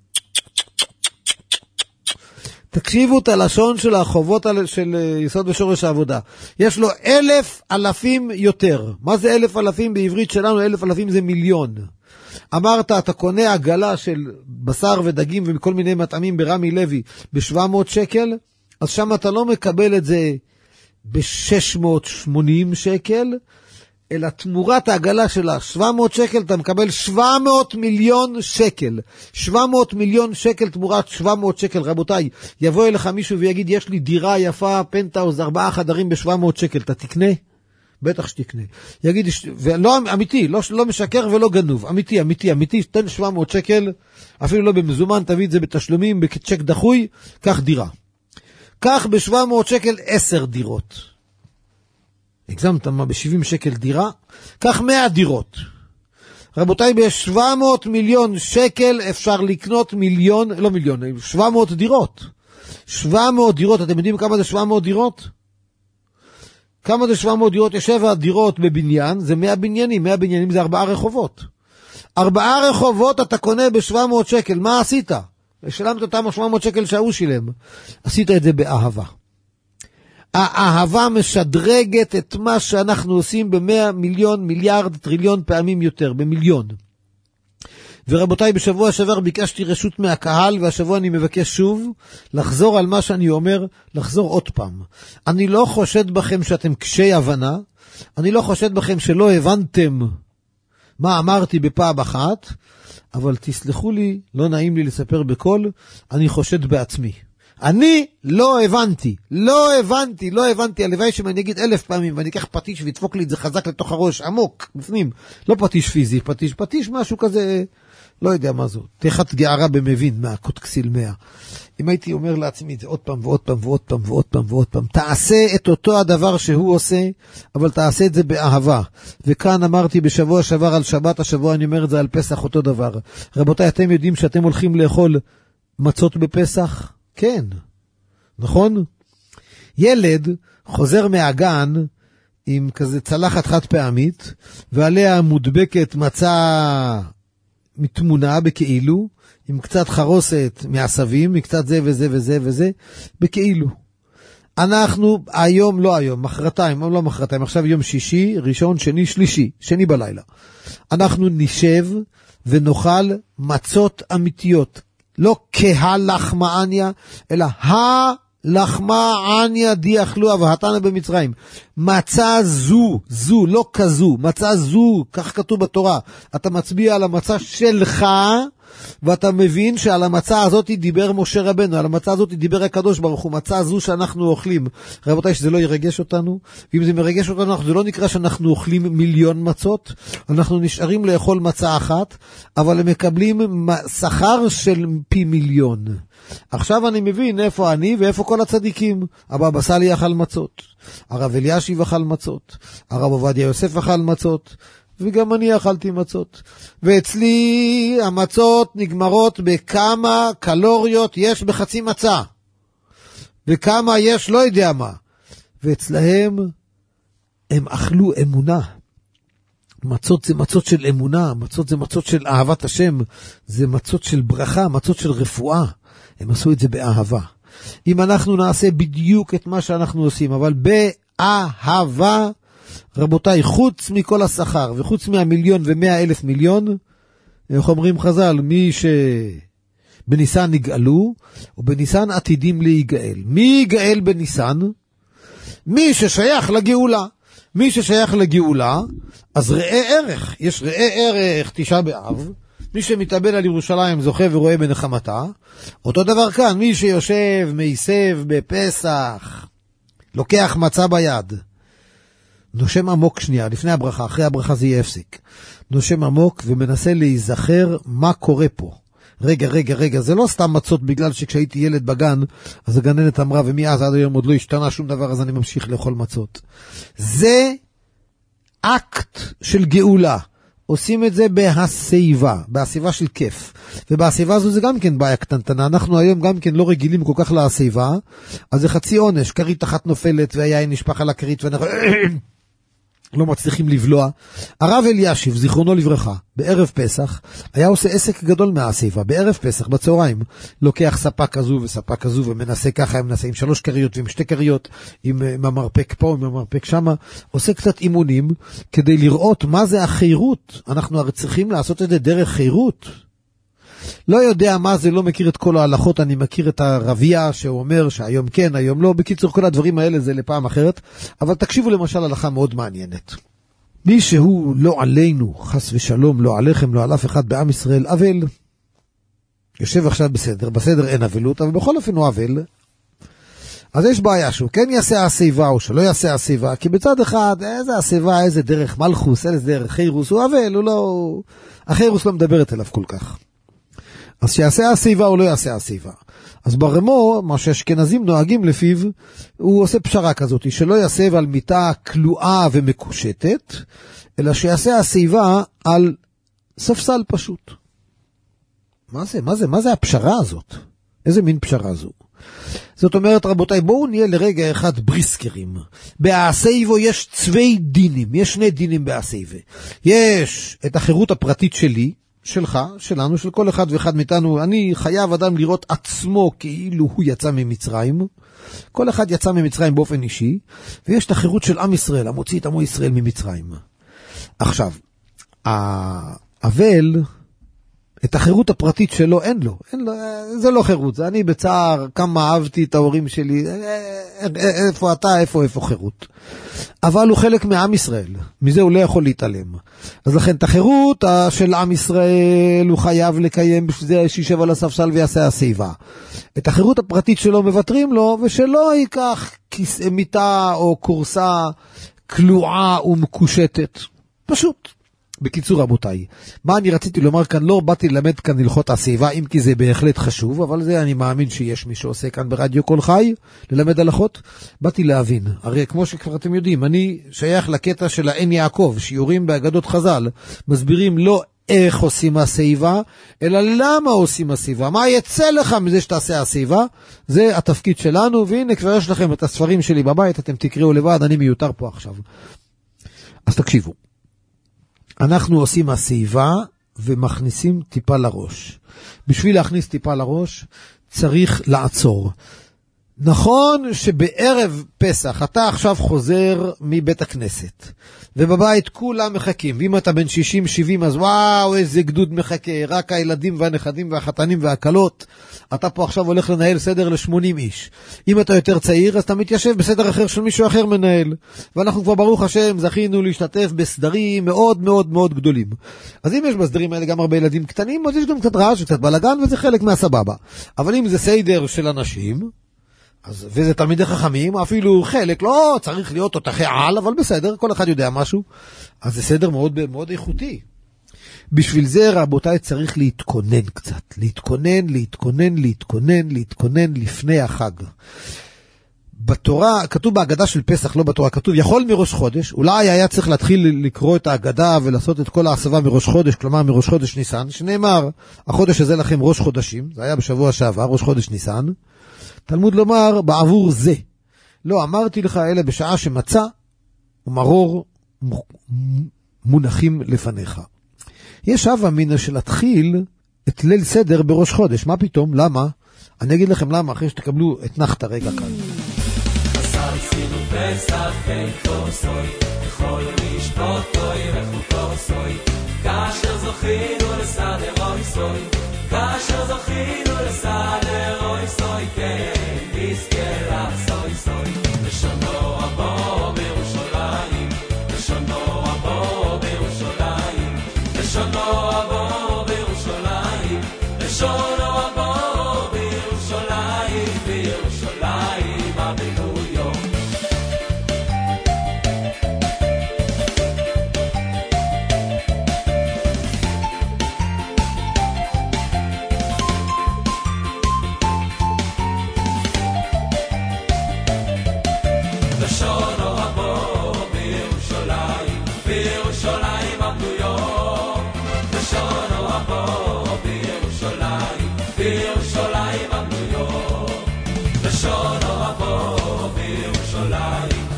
תקשיבו את הלשון של החובות של יסוד ושורש העבודה. יש לו אלף אלפים יותר. מה זה אלף אלפים בעברית שלנו? אלף אלפים זה מיליון. אמרת, אתה קונה עגלה של בשר ודגים ומכל מיני מטעמים ברמי לוי ב-שבע מאות שקל, אז שם אתה לא מקבל את זה ב-שש מאות שמונים שקל, אלא תמורת העגלה שלה, שבע מאות שקל, אתה מקבל שבע מאות מיליון שקל. שבע מאות מיליון שקל תמורת שבע מאות שקל. רבותיי, יבוא אליך מישהו ויגיד, יש לי דירה יפה, פנטהאוז, ארבעה חדרים ב-שבע מאות שקל, אתה תקנה? בטח שתקנה. יגיד, ולא, אמיתי, לא, לא משקר ולא גנוב. אמיתי, אמיתי, אמיתי, תן שבע מאות שקל, אפילו לא במזומן, תביא את זה בתשלומים, בצ'ק דחוי, קח דירה. קח ב-שבע מאות שקל עשר דירות. הגזמת מה, ב-שבעים שקל דירה? קח מאה דירות. רבותיי, ב-שבע מאות מיליון שקל אפשר לקנות מיליון, לא מיליון, שבע מאות דירות. שבע מאות דירות, אתם יודעים כמה זה שבע מאות דירות? כמה זה שבע מאות דירות? יש שבע דירות בבניין, זה מאה בניינים, מאה בניינים זה ארבעה רחובות. ארבעה רחובות אתה קונה ב-שבע מאות שקל, מה עשית? שלמת אותם שבע מאות שקל שהוא שילם. עשית את זה באהבה. האהבה משדרגת את מה שאנחנו עושים במאה מיליון, מיליארד, טריליון פעמים יותר, במיליון. ורבותיי, בשבוע שעבר ביקשתי רשות מהקהל, והשבוע אני מבקש שוב לחזור על מה שאני אומר, לחזור עוד פעם. אני לא חושד בכם שאתם קשי הבנה, אני לא חושד בכם שלא הבנתם מה אמרתי בפעם אחת, אבל תסלחו לי, לא נעים לי לספר בקול, אני חושד בעצמי. אני לא הבנתי, לא הבנתי, לא הבנתי, הלוואי שאני אגיד אלף פעמים, ואני אקח פטיש וידפוק לי את זה חזק לתוך הראש, עמוק, בפנים, לא פטיש פיזי, פטיש, פטיש משהו כזה, לא יודע מה זו, תחת גערה במבין, מהקוד כסיל מאה. אם הייתי אומר לעצמי את זה עוד פעם ועוד פעם ועוד פעם ועוד פעם ועוד פעם, תעשה את אותו הדבר שהוא עושה, אבל תעשה את זה באהבה. וכאן אמרתי בשבוע שעבר על שבת, השבוע אני אומר את זה על פסח אותו דבר. רבותיי, אתם יודעים שאתם הולכים לאכול מצות בפסח? כן, נכון? ילד חוזר מהגן עם כזה צלחת חד פעמית, ועליה מודבקת מצה מתמונה בכאילו, עם קצת חרוסת מעשבים, מקצת זה וזה וזה וזה, בכאילו. אנחנו היום, לא היום, מחרתיים, לא מחרתיים, עכשיו יום שישי, ראשון, שני, שלישי, שני בלילה. אנחנו נשב ונאכל מצות אמיתיות. לא כהלחמאניה, אלא הלחמאניה דיאכלו אבהתנה במצרים. מצה זו, זו, לא כזו, מצה זו, כך כתוב בתורה. אתה מצביע על המצה שלך, ואתה מבין שעל המצה הזאת דיבר משה רבנו, על המצה הזאת דיבר הקדוש ברוך הוא, מצה זו שאנחנו אוכלים. רבותיי, שזה לא ירגש אותנו, ואם זה מרגש אותנו, זה לא נקרא שאנחנו אוכלים מיליון מצות, אנחנו נשארים לאכול מצה אחת, אבל הם מקבלים שכר של פי מיליון. עכשיו אני מבין איפה אני ואיפה כל הצדיקים. הבבא סאלי אכל מצות, הרב אלישיב אכל מצות, הרב עובדיה יוסף אכל מצות, וגם אני אכלתי מצות. ואצלי המצות נגמרות בכמה קלוריות יש בחצי מצה. וכמה יש לא יודע מה. ואצלהם הם אכלו אמונה. מצות זה מצות של אמונה, מצות זה מצות של אהבת השם, זה מצות של ברכה, מצות של רפואה. הם עשו את זה באהבה. אם אנחנו נעשה בדיוק את מה שאנחנו עושים, אבל באהבה, רבותיי, חוץ מכל השכר, וחוץ מהמיליון ומאה אלף מיליון, איך אומרים חז"ל, מי שבניסן נגאלו, ובניסן עתידים להיגאל. מי ייגאל בניסן? מי ששייך לגאולה. מי ששייך לגאולה, אז ראה ערך. יש ראה ערך תשעה באב, מי שמתאבל על ירושלים זוכה ורואה בנחמתה. אותו דבר כאן, מי שיושב, מייסב בפסח, לוקח מצה ביד, נושם עמוק שנייה, לפני הברכה, אחרי הברכה זה יהיה הפסיק. נושם עמוק ומנסה להיזכר מה קורה פה. רגע, רגע, רגע, זה לא סתם מצות בגלל שכשהייתי ילד בגן, אז הגננת אמרה, ומאז עד היום עוד לא השתנה שום דבר, אז אני ממשיך לאכול מצות. זה אקט של גאולה. עושים את זה בהסייבה, בהסייבה של כיף. ובהסייבה הזו זה גם כן בעיה קטנטנה. אנחנו היום גם כן לא רגילים כל כך להסייבה, אז זה חצי עונש. כרית אחת נופלת והיין נשפך על הכרית ואנחנו לא מצליחים לבלוע. הרב אלישיב, זיכרונו לברכה, בערב פסח, היה עושה עסק גדול מהסייבה. בערב פסח, בצהריים, לוקח ספה כזו וספה כזו ומנסה ככה, הם מנסה עם שלוש קריות ועם שתי קריות, עם, עם המרפק פה, עם המרפק שמה, עושה קצת אימונים כדי לראות מה זה החירות. אנחנו הרי צריכים לעשות את זה דרך חירות. לא יודע מה זה, לא מכיר את כל ההלכות, אני מכיר את הרבייה שהוא אומר שהיום כן, היום לא. בקיצור, כל הדברים האלה זה לפעם אחרת, אבל תקשיבו למשל הלכה מאוד מעניינת. מי שהוא לא עלינו, חס ושלום, לא עליכם, לא על אף אחד בעם ישראל, אבל, יושב עכשיו בסדר, בסדר אין אבלות, אבל בכל אופן הוא אבל, אז יש בעיה שהוא כן יעשה הסייבה או שלא יעשה הסייבה, כי בצד אחד, איזה הסייבה, איזה דרך מלכוס, איזה דרך חירוס, הוא אבל, הוא לא, החירוס לא מדברת אליו כל כך. אז שיעשה הסייבה או לא יעשה הסייבה. אז ברמו, מה שהאשכנזים נוהגים לפיו, הוא עושה פשרה כזאת, שלא יעשה על מיטה כלואה ומקושטת, אלא שיעשה הסייבה על ספסל פשוט. מה זה? מה זה? מה זה הפשרה הזאת? איזה מין פשרה זו? זאת אומרת, רבותיי, בואו נהיה לרגע אחד בריסקרים. בהסייבו יש צווי דינים, יש שני דינים בהסייבה. יש את החירות הפרטית שלי, שלך, שלנו, של כל אחד ואחד מאיתנו. אני חייב אדם לראות עצמו כאילו הוא יצא ממצרים. כל אחד יצא ממצרים באופן אישי, ויש את החירות של עם ישראל, המוציא את עמו ישראל ממצרים. עכשיו, אבל, את החירות הפרטית שלו אין לו, אין לו, זה לא חירות, זה אני בצער, כמה אהבתי את ההורים שלי, איפה אתה, איפה, איפה חירות. אבל הוא חלק מעם ישראל, מזה הוא לא יכול להתעלם. אז לכן את החירות של עם ישראל הוא חייב לקיים, בשביל זה שישב על הספסל ויעשה הסייבה. את החירות הפרטית שלו מבטרים לו, ושלא ייקח כיסא מיטה או קורסה כלואה ומקושטת. פשוט. בקיצור רבותיי, מה אני רציתי לומר כאן, לא באתי ללמד כאן הלכות הסייבה, אם כי זה בהחלט חשוב, אבל זה אני מאמין שיש מי שעושה כאן ברדיו כל חי, ללמד הלכות. באתי להבין, הרי כמו שכבר אתם יודעים, אני שייך לקטע של העין יעקב, שיעורים באגדות חז"ל, מסבירים לא איך עושים הסייבה, אלא למה עושים הסייבה, מה יצא לך מזה שתעשה הסייבה, זה התפקיד שלנו, והנה כבר יש לכם את הספרים שלי בבית, אתם תקראו לבד, אני מיותר פה עכשיו. אז תקשיבו. אנחנו עושים הסייבה ומכניסים טיפה לראש. בשביל להכניס טיפה לראש צריך לעצור. נכון שבערב פסח אתה עכשיו חוזר מבית הכנסת, ובבית כולם מחכים, ואם אתה בן שישים שבעים אז וואו איזה גדוד מחכה, רק הילדים והנכדים והחתנים והקלות, אתה פה עכשיו הולך לנהל סדר ל-שמונים איש. אם אתה יותר צעיר אז אתה מתיישב בסדר אחר של מישהו אחר מנהל, ואנחנו כבר ברוך השם זכינו להשתתף בסדרים מאוד מאוד מאוד גדולים. אז אם יש בסדרים האלה גם הרבה ילדים קטנים, אז יש גם קצת רעש וקצת בלגן, וזה חלק מהסבבה. אבל אם זה סדר של אנשים, אז, וזה תלמידי חכמים, אפילו חלק, לא צריך להיות תותחי על, אבל בסדר, כל אחד יודע משהו, אז זה סדר מאוד, מאוד איכותי. בשביל זה רבותיי צריך להתכונן קצת, להתכונן, להתכונן, להתכונן, להתכונן לפני החג. בתורה, כתוב בהגדה של פסח, לא בתורה, כתוב יכול מראש חודש, אולי היה צריך להתחיל לקרוא את ההגדה ולעשות את כל ההסבה מראש חודש, כלומר מראש חודש ניסן, שנאמר, החודש הזה לכם ראש חודשים, זה היה בשבוע שעבר, ראש חודש ניסן, תלמוד לומר בעבור זה. לא, אמרתי לך אלה בשעה שמצא ומרור מונחים לפניך. יש אב אמינה של להתחיל את ליל סדר בראש חודש. מה פתאום? למה? אני אגיד לכם למה, אחרי שתקבלו את נחת הרגע כאן. בשר עשינו פסח איתו סוי, יכול לשפוט תוי וחוטו סוי, כאשר זוכינו לסדר אוי סוי, כאשר זוכינו לסדר אוי סוי, כן, נזכה לך סוי סוי, לשונו הבא בירושלים, לשונו הבא בירושלים, לשונו הבא בירושלים, לשונו הבא בירושלים, בירושלים הבנויה.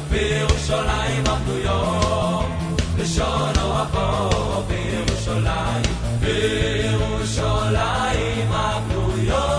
בירושלים עבדו יום, לשונו החור, בירושלים, בירושלים עבדו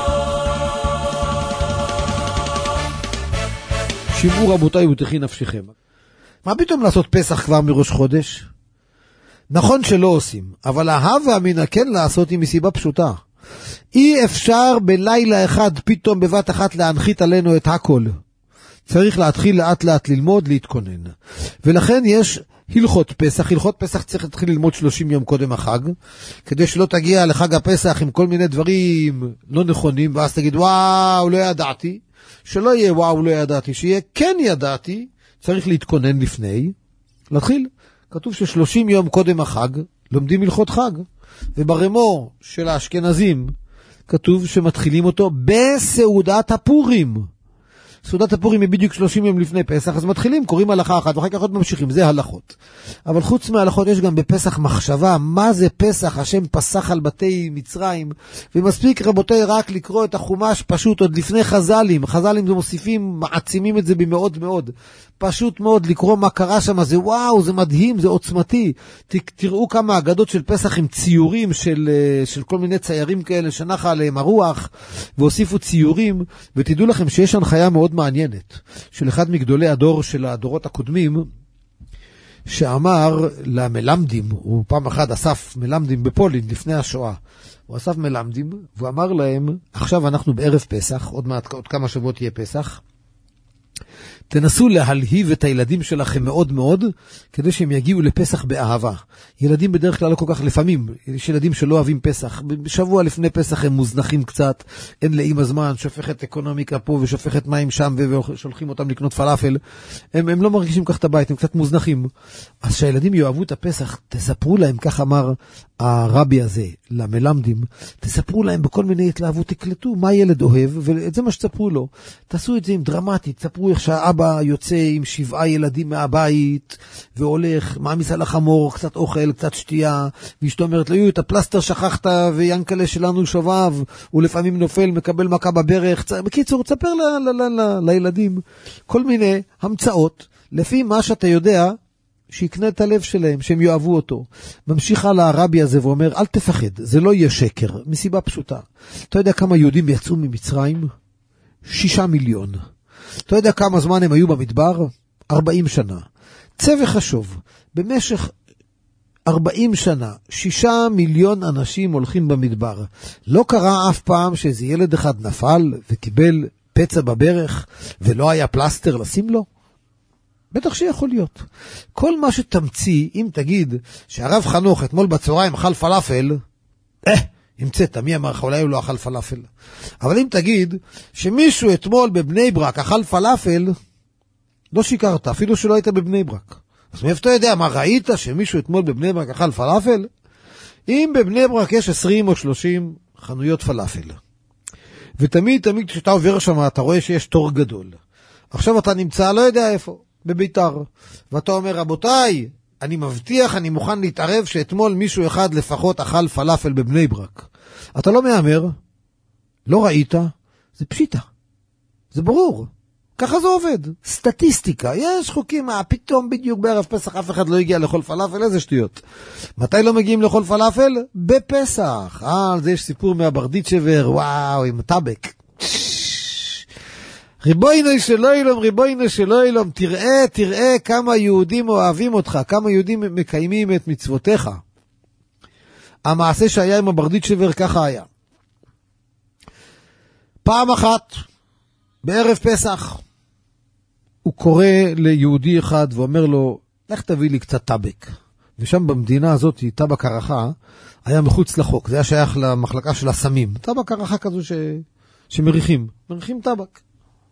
יום. שמעו רבותיי ותחי נפשכם. מה פתאום לעשות פסח כבר מראש חודש? נכון שלא עושים, אבל ההווה מן כן לעשות היא מסיבה פשוטה. אי אפשר בלילה אחד פתאום בבת אחת להנחית עלינו את הכל. צריך להתחיל לאט לאט ללמוד, להתכונן. ולכן יש הלכות פסח. הלכות פסח צריך להתחיל ללמוד שלושים יום קודם החג, כדי שלא תגיע לחג הפסח עם כל מיני דברים לא נכונים, ואז תגיד וואו לא ידעתי. שלא יהיה וואו לא ידעתי, שיהיה כן ידעתי. צריך להתכונן לפני. להתחיל. כתוב ששלושים יום קודם החג לומדים הלכות חג. וברמור של האשכנזים כתוב שמתחילים אותו בסעודת הפורים. סעודת הפורים היא בדיוק שלושים יום לפני פסח, אז מתחילים, קוראים הלכה אחת, ואחר כך עוד ממשיכים, זה הלכות. אבל חוץ מההלכות יש גם בפסח מחשבה, מה זה פסח, השם פסח על בתי מצרים, ומספיק רבותיי רק לקרוא את החומש פשוט עוד לפני חז"לים, חז"לים זה מוסיפים, מעצימים את זה במאוד מאוד, פשוט מאוד לקרוא מה קרה שם, זה וואו, זה מדהים, זה עוצמתי. ת, תראו כמה אגדות של פסח עם ציורים של, של כל מיני ציירים כאלה שנחה עליהם הרוח, והוסיפו ציורים, ותדעו לכם שיש הנחיה מאוד מעניינת, של אחד מגדולי הדור של הדורות הקודמים, שאמר למלמדים, הוא פעם אחת אסף מלמדים בפולין לפני השואה, הוא אסף מלמדים, והוא אמר להם, עכשיו אנחנו בערב פסח, עוד מעט, עוד כמה שבועות יהיה פסח, תנסו להלהיב את הילדים שלכם מאוד מאוד, כדי שהם יגיעו לפסח באהבה. ילדים בדרך כלל לא כל כך לפעמים, יש ילדים שלא אוהבים פסח, בשבוע לפני פסח הם מוזנחים קצת, אין לאמא זמן, שופכת אקונומיקה פה ושופכת מים שם, ושולחים אותם לקנות פלאפל, הם, הם לא מרגישים כך את הבית, הם קצת מוזנחים. אז שהילדים יאהבו את הפסח, תספרו להם, כך אמר הרבי הזה, למלמדים, תספרו להם בכל מיני התלהבות, תקלטו מה ילד אוהב, ואת זה מה שתספרו לו. תעשו את זה עם דרמטית, תספרו איך שהאבא יוצא עם שבעה ילדים מהבית, והולך, מעמיס על החמור, קצת אוכל, קצת שתייה, ואשתו אומרת, לא, את הפלסטר שכחת, וינקלה שלנו שובב, הוא לפעמים נופל, מקבל מכה בברך. בקיצור, תספר ל- ל- ל- ל- לילדים כל מיני המצאות, לפי מה שאתה יודע, שיקנה את הלב שלהם, שהם יאהבו אותו. ממשיך על הרבי הזה ואומר, אל תפחד, זה לא יהיה שקר, מסיבה פשוטה. אתה יודע כמה יהודים יצאו ממצרים? שישה מיליון. אתה יודע כמה זמן הם היו במדבר? ארבעים שנה. צא וחשוב, במשך ארבעים שנה, שישה מיליון אנשים הולכים במדבר. לא קרה אף פעם שאיזה ילד אחד נפל וקיבל פצע בברך, ולא היה פלסטר לשים לו? בטח שיכול להיות. כל מה שתמציא, אם תגיד שהרב חנוך אתמול בצהריים אכל פלאפל, אה, המצאת, מי אמר לך, אולי הוא לא אכל פלאפל. אבל אם תגיד שמישהו אתמול בבני ברק אכל פלאפל, לא שיקרת, אפילו שלא היית בבני ברק. אז מאיפה אתה יודע, מה ראית שמישהו אתמול בבני ברק אכל פלאפל? אם בבני ברק יש עשרים או שלושים חנויות פלאפל, ותמיד תמיד כשאתה עובר שם אתה רואה שיש תור גדול. עכשיו אתה נמצא, לא יודע איפה, בביתר, ואתה אומר, רבותיי, אני מבטיח, אני מוכן להתערב שאתמול מישהו אחד לפחות אכל פלאפל בבני ברק. אתה לא מאמר, לא ראית, זה פשיטה, זה ברור, ככה זה עובד, סטטיסטיקה, יש חוקים, מה, פתאום בדיוק בערב פסח אף אחד לא הגיע לאכול פלאפל, איזה שטויות. מתי לא מגיעים לאכול פלאפל? בפסח. אה, על זה יש סיפור מהברדיצ'בר, וואו, עם טבק. ריבונו שלא ילום, ריבונו שלא ילום, תראה, תראה כמה יהודים אוהבים אותך, כמה יהודים מקיימים את מצוותיך. המעשה שהיה עם הברדיצ'בר ככה היה. פעם אחת, בערב פסח, הוא קורא ליהודי אחד ואומר לו, לך תביא לי קצת טבק. ושם במדינה הזאת, טבק הרחה, היה מחוץ לחוק, זה היה שייך למחלקה של הסמים. טבק הרחה כזו ש... שמריחים, מריחים טבק.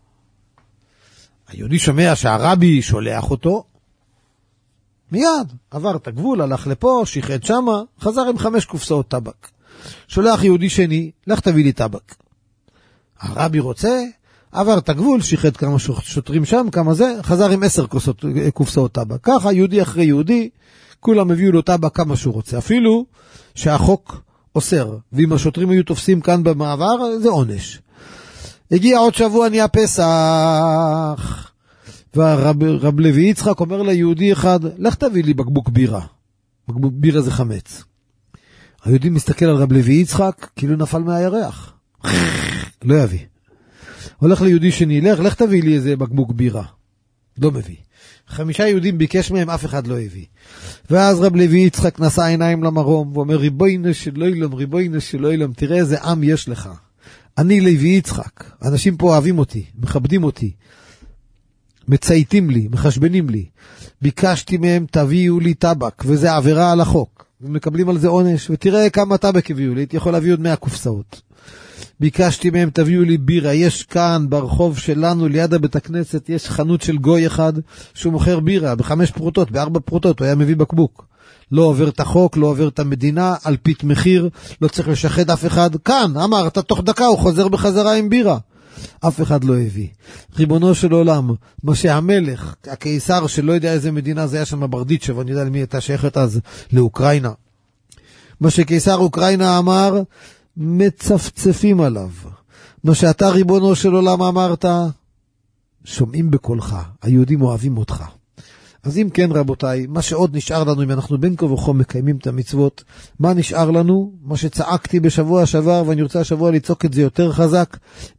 היהודי שומע שהרבי שולח אותו, מיד עבר את הגבול, הלך לפה, שיחד שמה, חזר עם חמש קופסאות טבק. שולח יהודי שני, לך תביא לי טבק. הרבי רוצה, עבר את הגבול, שיחד כמה שוטרים שם, כמה זה, חזר עם עשר קופסאות טבק. ככה יהודי אחרי יהודי, כולם הביאו לו טבק כמה שהוא רוצה. אפילו שהחוק אוסר, ואם השוטרים היו תופסים כאן במעבר, זה עונש. הגיע עוד שבוע, נהיה פסח, והרב רב לוי יצחק אומר ליהודי אחד, לך תביא לי בקבוק בירה. בקבוק בירה זה חמץ. היהודי מסתכל על רב לוי יצחק, כאילו נפל מהירח. לא יביא. הולך ליהודי שני, לך, לך תביא לי איזה בקבוק בירה. לא מביא. חמישה יהודים ביקש מהם, אף אחד לא הביא. ואז רב לוי יצחק נשא עיניים למרום, ואומר, ריבונו של עולם, ריבונו של עולם, תראה איזה עם יש לך. אני לוי יצחק. אנשים פה אוהבים אותי, מכבדים אותי. מצייתים לי, מחשבנים לי. ביקשתי מהם, תביאו לי טבק, וזה עבירה על החוק. ומקבלים על זה עונש, ותראה כמה טבק הביאו לי, הייתי יכול להביא עוד מאה קופסאות. ביקשתי מהם, תביאו לי בירה, יש כאן ברחוב שלנו, ליד הבית הכנסת, יש חנות של גוי אחד, שהוא מוכר בירה, בחמש פרוטות, בארבע פרוטות, הוא היה מביא בקבוק. לא עובר את החוק, לא עובר את המדינה, על פית מחיר, לא צריך לשחד אף אחד. כאן, אמרת, תוך דקה הוא חוזר בחזרה עם בירה. אף אחד לא הביא. ריבונו של עולם, מה שהמלך, הקיסר שלא יודע איזה מדינה זה היה שם ברדיצ'ב, אני יודע למי הייתה שייכת אז, לאוקראינה. מה שקיסר אוקראינה אמר, מצפצפים עליו. מה שאתה ריבונו של עולם אמרת, שומעים בקולך, היהודים אוהבים אותך. אז אם כן רבותיי, מה שעוד נשאר לנו, אם אנחנו בין כה וכה מקיימים את המצוות, מה נשאר לנו? מה שצעקתי בשבוע שעבר, ואני רוצה השבוע לצעוק את זה יותר חזק,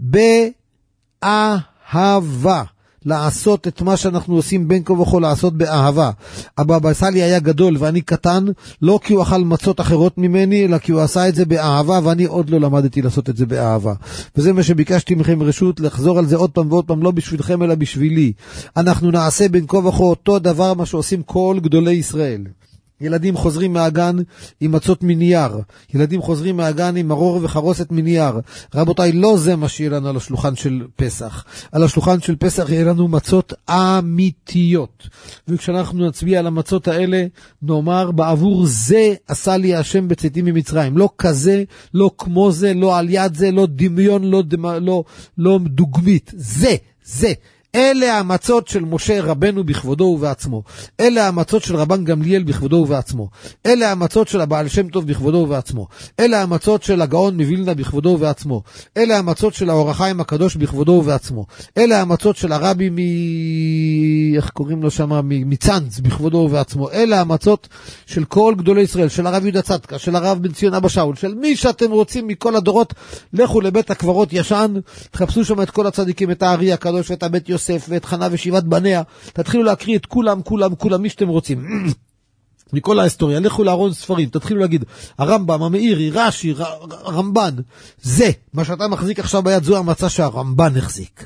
באהבה. לעשות את מה שאנחנו עושים בין כה וכה, לעשות באהבה. הבבא סאלי היה גדול ואני קטן, לא כי הוא אכל מצות אחרות ממני, אלא כי הוא עשה את זה באהבה, ואני עוד לא למדתי לעשות את זה באהבה. וזה מה שביקשתי מכם רשות, לחזור על זה עוד פעם ועוד פעם, לא בשבילכם אלא בשבילי. אנחנו נעשה בין כה וכה אותו דבר מה שעושים כל גדולי ישראל. ילדים חוזרים מהגן עם מצות מנייר, ילדים חוזרים מהגן עם מרור וחרוסת מנייר. רבותיי, לא זה מה שיהיה לנו על השולחן של פסח. על השולחן של פסח יהיה לנו מצות אמיתיות, וכשאנחנו נצביע על המצות האלה נאמר, בעבור זה עשה לי השם בצאתי ממצרים. לא כזה, לא כמו זה, לא על יד זה, לא דמיון, לא, דמ... לא, לא דוגמית. זה, זה אלה המצות של משה רבנו בכבודו ובעצמו. אלה המצות של רבן גמליאל בכבודו ובעצמו. אלה המצות של הבעל שם טוב בכבודו ובעצמו. אלה המצות של הגאון מווילנה בכבודו ובעצמו. אלה המצות של האור החיים הקדוש בכבודו ובעצמו. אלה המצות של הרבי מ... איך קוראים לו שם? מצנץ בכבודו ובעצמו. אלה המצות של כל גדולי ישראל, של הרב יהודה צדקה, של הרב בן ציון אבא שאול, של מי שאתם רוצים מכל הדורות. לכו לבית הקברות ישן, תחפשו שם את כל הצדיקים, את הארי הקדוש ואת הבית יוסף ואת חנה ושבעת בניה, תתחילו להקריא את כולם, כולם, כולם, מי שאתם רוצים. מכל ההיסטוריה, לכו לארון ספרים, תתחילו להגיד, הרמב"ם, המאירי, רש"י, רמב"ן, זה, מה שאתה מחזיק עכשיו ביד, זו המצה שהרמב"ן החזיק.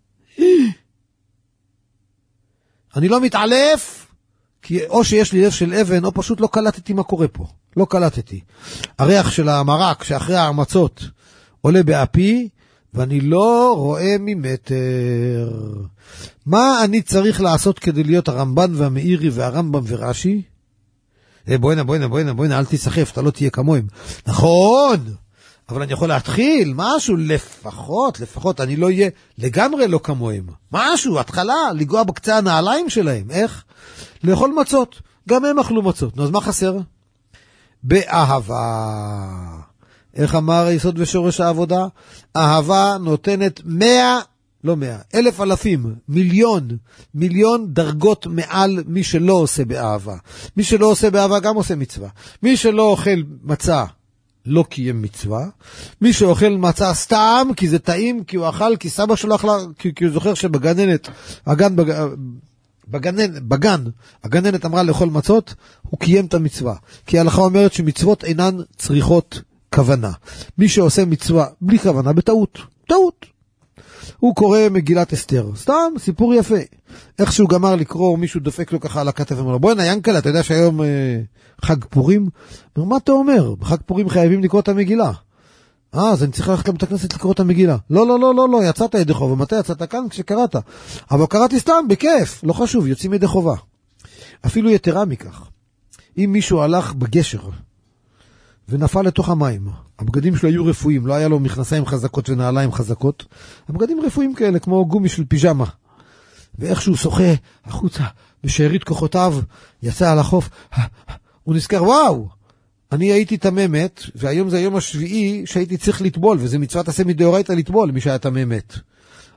אני לא מתעלף, כי או שיש לי לב של אבן, או פשוט לא קלטתי מה קורה פה. לא קלטתי. הריח של המרק, שאחרי המצות, עולה באפי, ואני לא רואה ממטר. מה אני צריך לעשות כדי להיות הרמב"ן והמאירי והרמב"ם ורש"י? אה, בואינה, בואינה, בואינה, בואינה, אל תסחף, אתה לא תהיה כמוהם. נכון, אבל אני יכול להתחיל משהו, לפחות, לפחות, אני לא אהיה לגמרי לא כמוהם. משהו, התחלה, לגוע בקצה הנעליים שלהם. איך? לאכול מצות. גם הם אכלו מצות. נו, אז מה חסר? באהבה. איך אמר היסוד ושורש העבודה? אהבה נותנת מאה, לא מאה, אלף אלפים, מיליון, מיליון דרגות מעל מי שלא עושה באהבה. מי שלא עושה באהבה גם עושה מצווה. מי שלא אוכל מצה, לא קיים מצווה. מי שאוכל מצה סתם, כי זה טעים, כי הוא אכל, כי סבא שלו אכלה, כי, כי הוא זוכר שבגננת, הגן בג... בגנן, בגן, הגננת אמרה לאכול מצות, הוא קיים את המצווה. כי ההלכה אומרת שמצוות אינן צריכות כוונה. מי שעושה מצווה בלי כוונה, בטעות. טעות. הוא קורא מגילת אסתר. סתם, סיפור יפה. איך שהוא גמר לקרוא, מישהו דופק לו ככה על הכתף, ואומר לו, בואי ינקלה, אתה יודע שהיום אה, חג פורים? אומר, מה אתה אומר? בחג פורים חייבים לקרוא את המגילה. אה, אז אני צריך ללכת לבית הכנסת לקרוא את המגילה. לא, לא, לא, לא, לא, יצאת ידי חובה. ומתי יצאת כאן? כשקראת. אבל קראתי סתם, בכיף. לא חשוב, יוצאים ידי חובה. אפילו יתרה מכך. אם מישהו הלך בגשר, ונפל לתוך המים, הבגדים שלו היו רפואיים, לא היה לו מכנסיים חזקות ונעליים חזקות, הבגדים רפואיים כאלה, כמו גומי של פיג'מה, ואיכשהו שוחה החוצה, בשארית כוחותיו, יצא על החוף, הוא נזכר, וואו, אני הייתי תממת, והיום זה היום השביעי שהייתי צריך לטבול, וזה מצוות עשה מדאורייתא לטבול, מי שהיה תממת.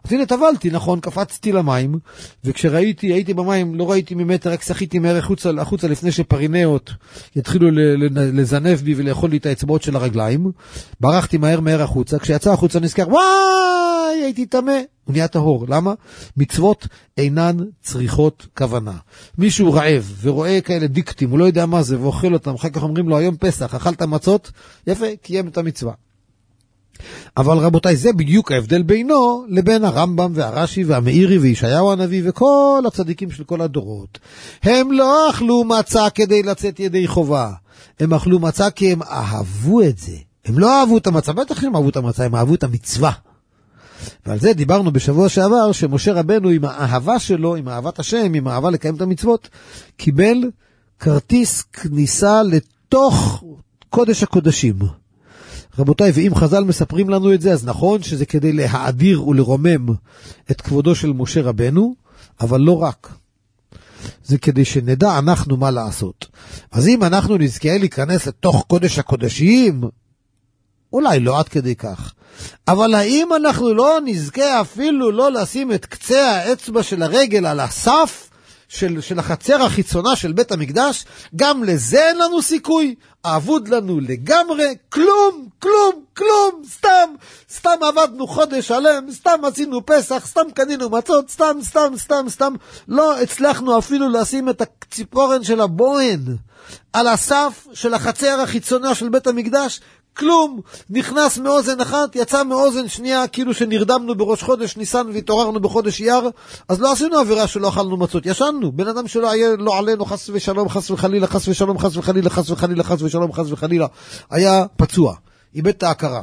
אז הנה טבלתי, נכון, קפצתי למים, וכשראיתי, הייתי במים, לא ראיתי ממטר, רק שחיתי מהר החוצה, החוצה לפני שפרינאות יתחילו לזנב בי ולאכול לי את האצבעות של הרגליים, ברחתי מהר מהר החוצה, כשיצא החוצה נזכר, וואי, הייתי תמה, הוא נהיה טהור, למה? מצוות אינן צריכות כוונה. מישהו רעב ורואה כאלה דיקטים, הוא לא יודע מה זה, ואוכל אותם, אחר כך אומרים לו, היום פסח, אכלת מצות, יפה, קיים את המצווה. אבל רבותיי, זה בדיוק ההבדל בינו לבין הרמב"ם והרש"י והמאירי וישעיהו הנביא וכל הצדיקים של כל הדורות. הם לא אכלו מצה כדי לצאת ידי חובה, הם אכלו מצה כי הם אהבו את זה. הם לא אהבו את המצה, בטח הם אהבו את המצה, הם אהבו את המצווה. ועל זה דיברנו בשבוע שעבר, שמשה רבנו עם האהבה שלו, עם אהבת השם, עם האהבה לקיים את המצוות, קיבל כרטיס כניסה לתוך קודש הקודשים. רבותיי, ואם חז"ל מספרים לנו את זה, אז נכון שזה כדי להאדיר ולרומם את כבודו של משה רבנו, אבל לא רק. זה כדי שנדע אנחנו מה לעשות. אז אם אנחנו נזכה להיכנס לתוך קודש הקודשים, אולי לא עד כדי כך. אבל האם אנחנו לא נזכה אפילו לא לשים את קצה האצבע של הרגל על הסף של, של החצר החיצונה של בית המקדש? גם לזה אין לנו סיכוי. אבוד לנו לגמרי, כלום, כלום, כלום, סתם, סתם עבדנו חודש שלם, סתם עשינו פסח, סתם קנינו מצות, סתם, סתם, סתם, סתם. לא הצלחנו אפילו לשים את הציפורן של הבוהן על הסף של החצר החיצונה של בית המקדש. כלום, נכנס מאוזן אחת, יצא מאוזן שנייה, כאילו שנרדמנו בראש חודש ניסן והתעוררנו בחודש אייר, אז לא עשינו עבירה שלא אכלנו מצות, ישנו, בן אדם שלא היה לא עלינו חס ושלום, חס וחלילה, חס ושלום, חס וחלילה, חס וחלילה, חס ושלום, חס וחלילה, היה פצוע, איבד את ההכרה.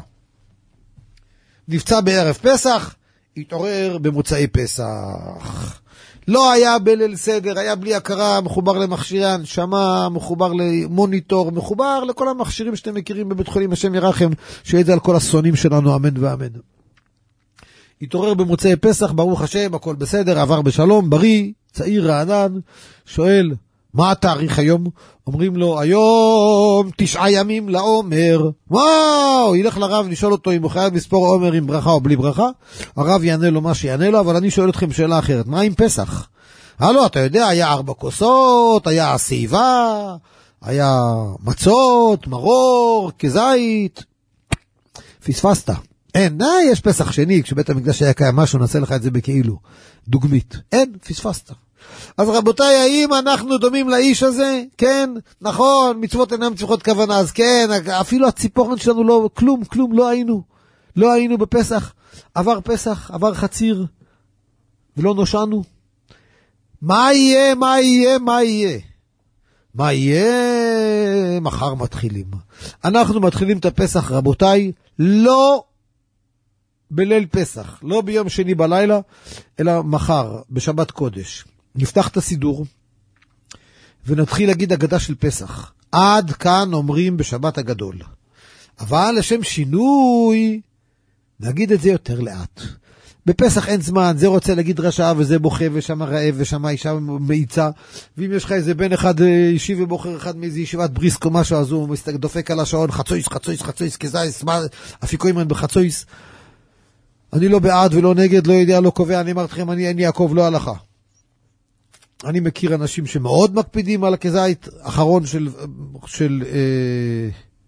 נפצע בערב פסח, התעורר במוצאי פסח. לא היה בליל סדר, היה בלי הכרה, מחובר למכשירי הנשמה, מחובר למוניטור, מחובר לכל המכשירים שאתם מכירים בבית חולים השם ירחם, שיהיה זה על כל השונאים שלנו, אמן ואמן. התעורר במוצאי פסח, ברוך השם, הכל בסדר, עבר בשלום, בריא, צעיר רענן, שואל, מה התאריך היום? אומרים לו, היום תשעה ימים לעומר. וואו, ילך לרב, נשאל אותו אם הוא חייב לספור עומר עם ברכה או בלי ברכה. הרב יענה לו מה שיענה לו, אבל אני שואל אתכם שאלה אחרת. מה עם פסח? הלו, אתה יודע, היה ארבע כוסות, היה סעיבה, היה מצות, מרור, כזית. פספסת. אין, אה, יש פסח שני, כשבית המקדש היה קיים משהו, נעשה לך את זה בכאילו. דוגמית. אין, פספסת. אז רבותיי, האם אנחנו דומים לאיש הזה? כן, נכון, מצוות אינם צריכות כוונה, אז כן, אפילו הציפורן שלנו לא, כלום, כלום, לא היינו. לא היינו בפסח. עבר פסח, עבר חציר, ולא נושענו. מה יהיה, מה יהיה, מה יהיה? מה יהיה? מחר מתחילים. אנחנו מתחילים את הפסח, רבותיי, לא בליל פסח, לא ביום שני בלילה, אלא מחר, בשבת קודש. נפתח את הסידור, ונתחיל להגיד אגדה של פסח. עד כאן אומרים בשבת הגדול. אבל לשם שינוי, נגיד את זה יותר לאט. בפסח אין זמן, זה רוצה להגיד רשע, וזה בוכה, ושם רעב, ושם אישה מאיצה, ואם יש לך איזה בן אחד אישי ובוחר אחד מאיזה ישיבת בריסק או משהו, אז הוא דופק על השעון, חצויס, חצויס, חצויס, כזייס, אפיקוימן בחצויס. אני לא בעד ולא נגד, לא יודע, לא קובע, אני אמרת לכם, אני אין יעקב, לא הלכה. אני מכיר אנשים שמאוד מקפידים על הכזית, אחרון של, של, אה,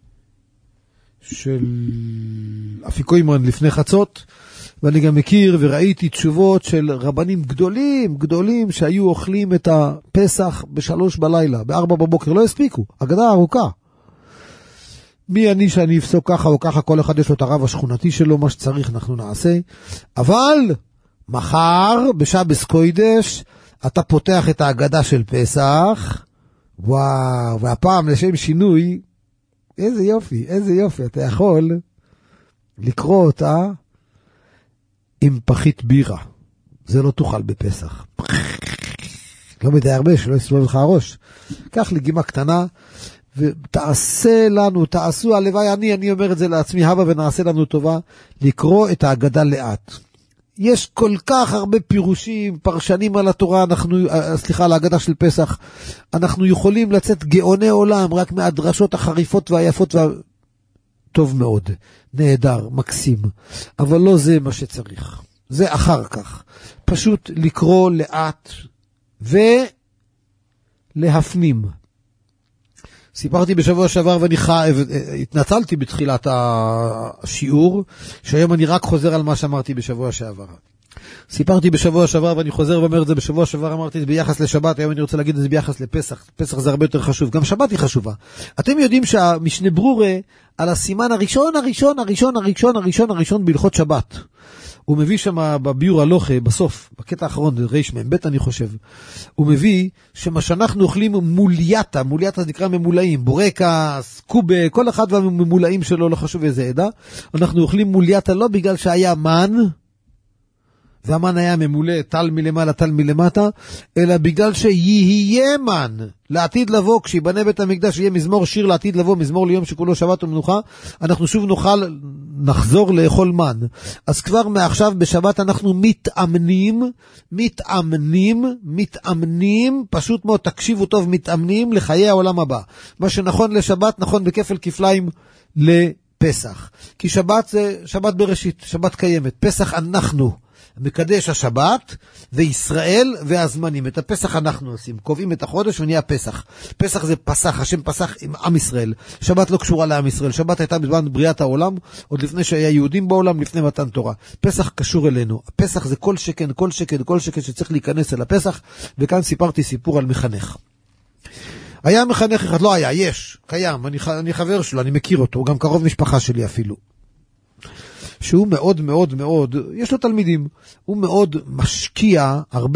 של אפיקוימן לפני חצות, ואני גם מכיר וראיתי תשובות של רבנים גדולים, גדולים, שהיו אוכלים את הפסח בשלוש בלילה, בארבע בבוקר, לא הספיקו, אגדה ארוכה. מי אני שאני אפסוק ככה או ככה, כל אחד יש לו את הרב השכונתי שלו, מה שצריך אנחנו נעשה, אבל מחר בשבס קוידש, אתה פותח את ההגדה של פסח, וואו, והפעם לשם שינוי, איזה יופי, איזה יופי, אתה יכול לקרוא אותה עם פחית בירה, זה לא תוכל בפסח. לא מדי הרבה, שלא יסלול לך הראש. קח לגימה קטנה, ותעשה לנו, תעשו הלוואי, אני, אני אומר את זה לעצמי, הבה ונעשה לנו טובה, לקרוא את ההגדה לאט. יש כל כך הרבה פירושים, פרשנים על התורה, אנחנו, סליחה, על ההגדה של פסח, אנחנו יכולים לצאת גאוני עולם, רק מהדרשות החריפות והיפות, וה... טוב מאוד, נהדר, מקסים, אבל לא זה מה שצריך. זה אחר כך. פשוט לקרוא לאט ולהפנים. סיפרתי בשבוע שעבר ואני חייב, התנצלתי בתחילת השיעור, שהיום אני רק חוזר על מה שאמרתי בשבוע שעבר. סיפרתי בשבוע שעבר ואני חוזר ואומר את זה בשבוע שעבר, אמרתי את זה ביחס לשבת, היום אני רוצה להגיד את זה ביחס לפסח. פסח זה הרבה יותר חשוב, גם שבת היא חשובה. אתם יודעים שהמשנה ברורה על הסימן הראשון, הראשון, הראשון, הראשון, הראשון, הראשון בהלכות שבת. הוא מביא שם בביור הלוכה, בסוף, בקטע האחרון, ריש מהם בית אני חושב, הוא מביא שמה שאנחנו אוכלים מולייתה, מולייתה זה נקרא ממולאים, בורקס, קובה, כל אחד והממולאים שלו, לא חשוב איזה עדה, אנחנו אוכלים מולייתה לא בגלל שהיה מן, והמן היה ממולא טל מלמעלה, טל מלמטה, אלא בגלל שיהיה מן לעתיד לבוא, כשיבנה בית המקדש יהיה מזמור שיר לעתיד לבוא, מזמור ליום שכולו שבת ומנוחה, אנחנו שוב נוכל, נחזור לאכול מן. אז כבר מעכשיו בשבת אנחנו מתאמנים, מתאמנים, מתאמנים, פשוט מאוד תקשיבו טוב, מתאמנים לחיי העולם הבא. מה שנכון לשבת, נכון בכפל כפליים לפסח. כי שבת זה שבת בראשית, שבת קיימת. פסח אנחנו מקדש השבת וישראל והזמנים. את הפסח אנחנו עושים, קובעים את החודש ונהיה פסח. פסח זה פסח, השם פסח עם עם ישראל. שבת לא קשורה לעם ישראל. שבת הייתה בזמן בריאת העולם, עוד לפני שהיה יהודים בעולם, לפני מתן תורה. פסח קשור אלינו. פסח זה כל שכן, כל שכן, כל שכן שצריך להיכנס אל הפסח. וכאן סיפרתי סיפור על מחנך. היה מחנך אחד, לא היה, יש, קיים, אני, אני חבר שלו, אני מכיר אותו, הוא גם קרוב משפחה שלי אפילו. שהוא מאוד מאוד מאוד, יש לו תלמידים, הוא מאוד משקיע הרבה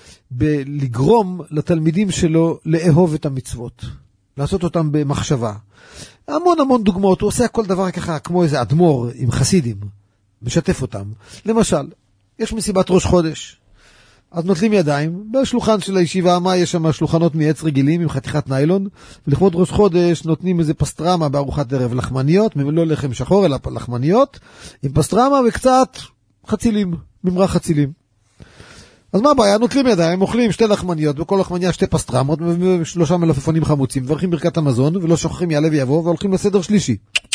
בלגרום לתלמידים שלו לאהוב את המצוות, לעשות אותם במחשבה. המון המון דוגמאות, הוא עושה כל דבר ככה כמו איזה אדמו"ר עם חסידים, משתף אותם. למשל, יש מסיבת ראש חודש, אז נוטלים ידיים, בשולחן של הישיבה, מה יש שם? שלוחנות מעץ רגילים עם חתיכת ניילון, ולכבוד ראש חודש נותנים איזה פסטרמה בארוחת ערב, לחמניות, לא לחם שחור, אלא לחמניות, עם פסטרמה וקצת חצילים, ממרח חצילים. אז מה הבעיה? נוטלים ידיים, אוכלים שתי לחמניות, בכל לחמניה שתי פסטרמות, ושלושה מלפפונים חמוצים, ועורכים ברכת המזון, ולא שוכחים יעלה ויבוא, והולכים לסדר שלישי.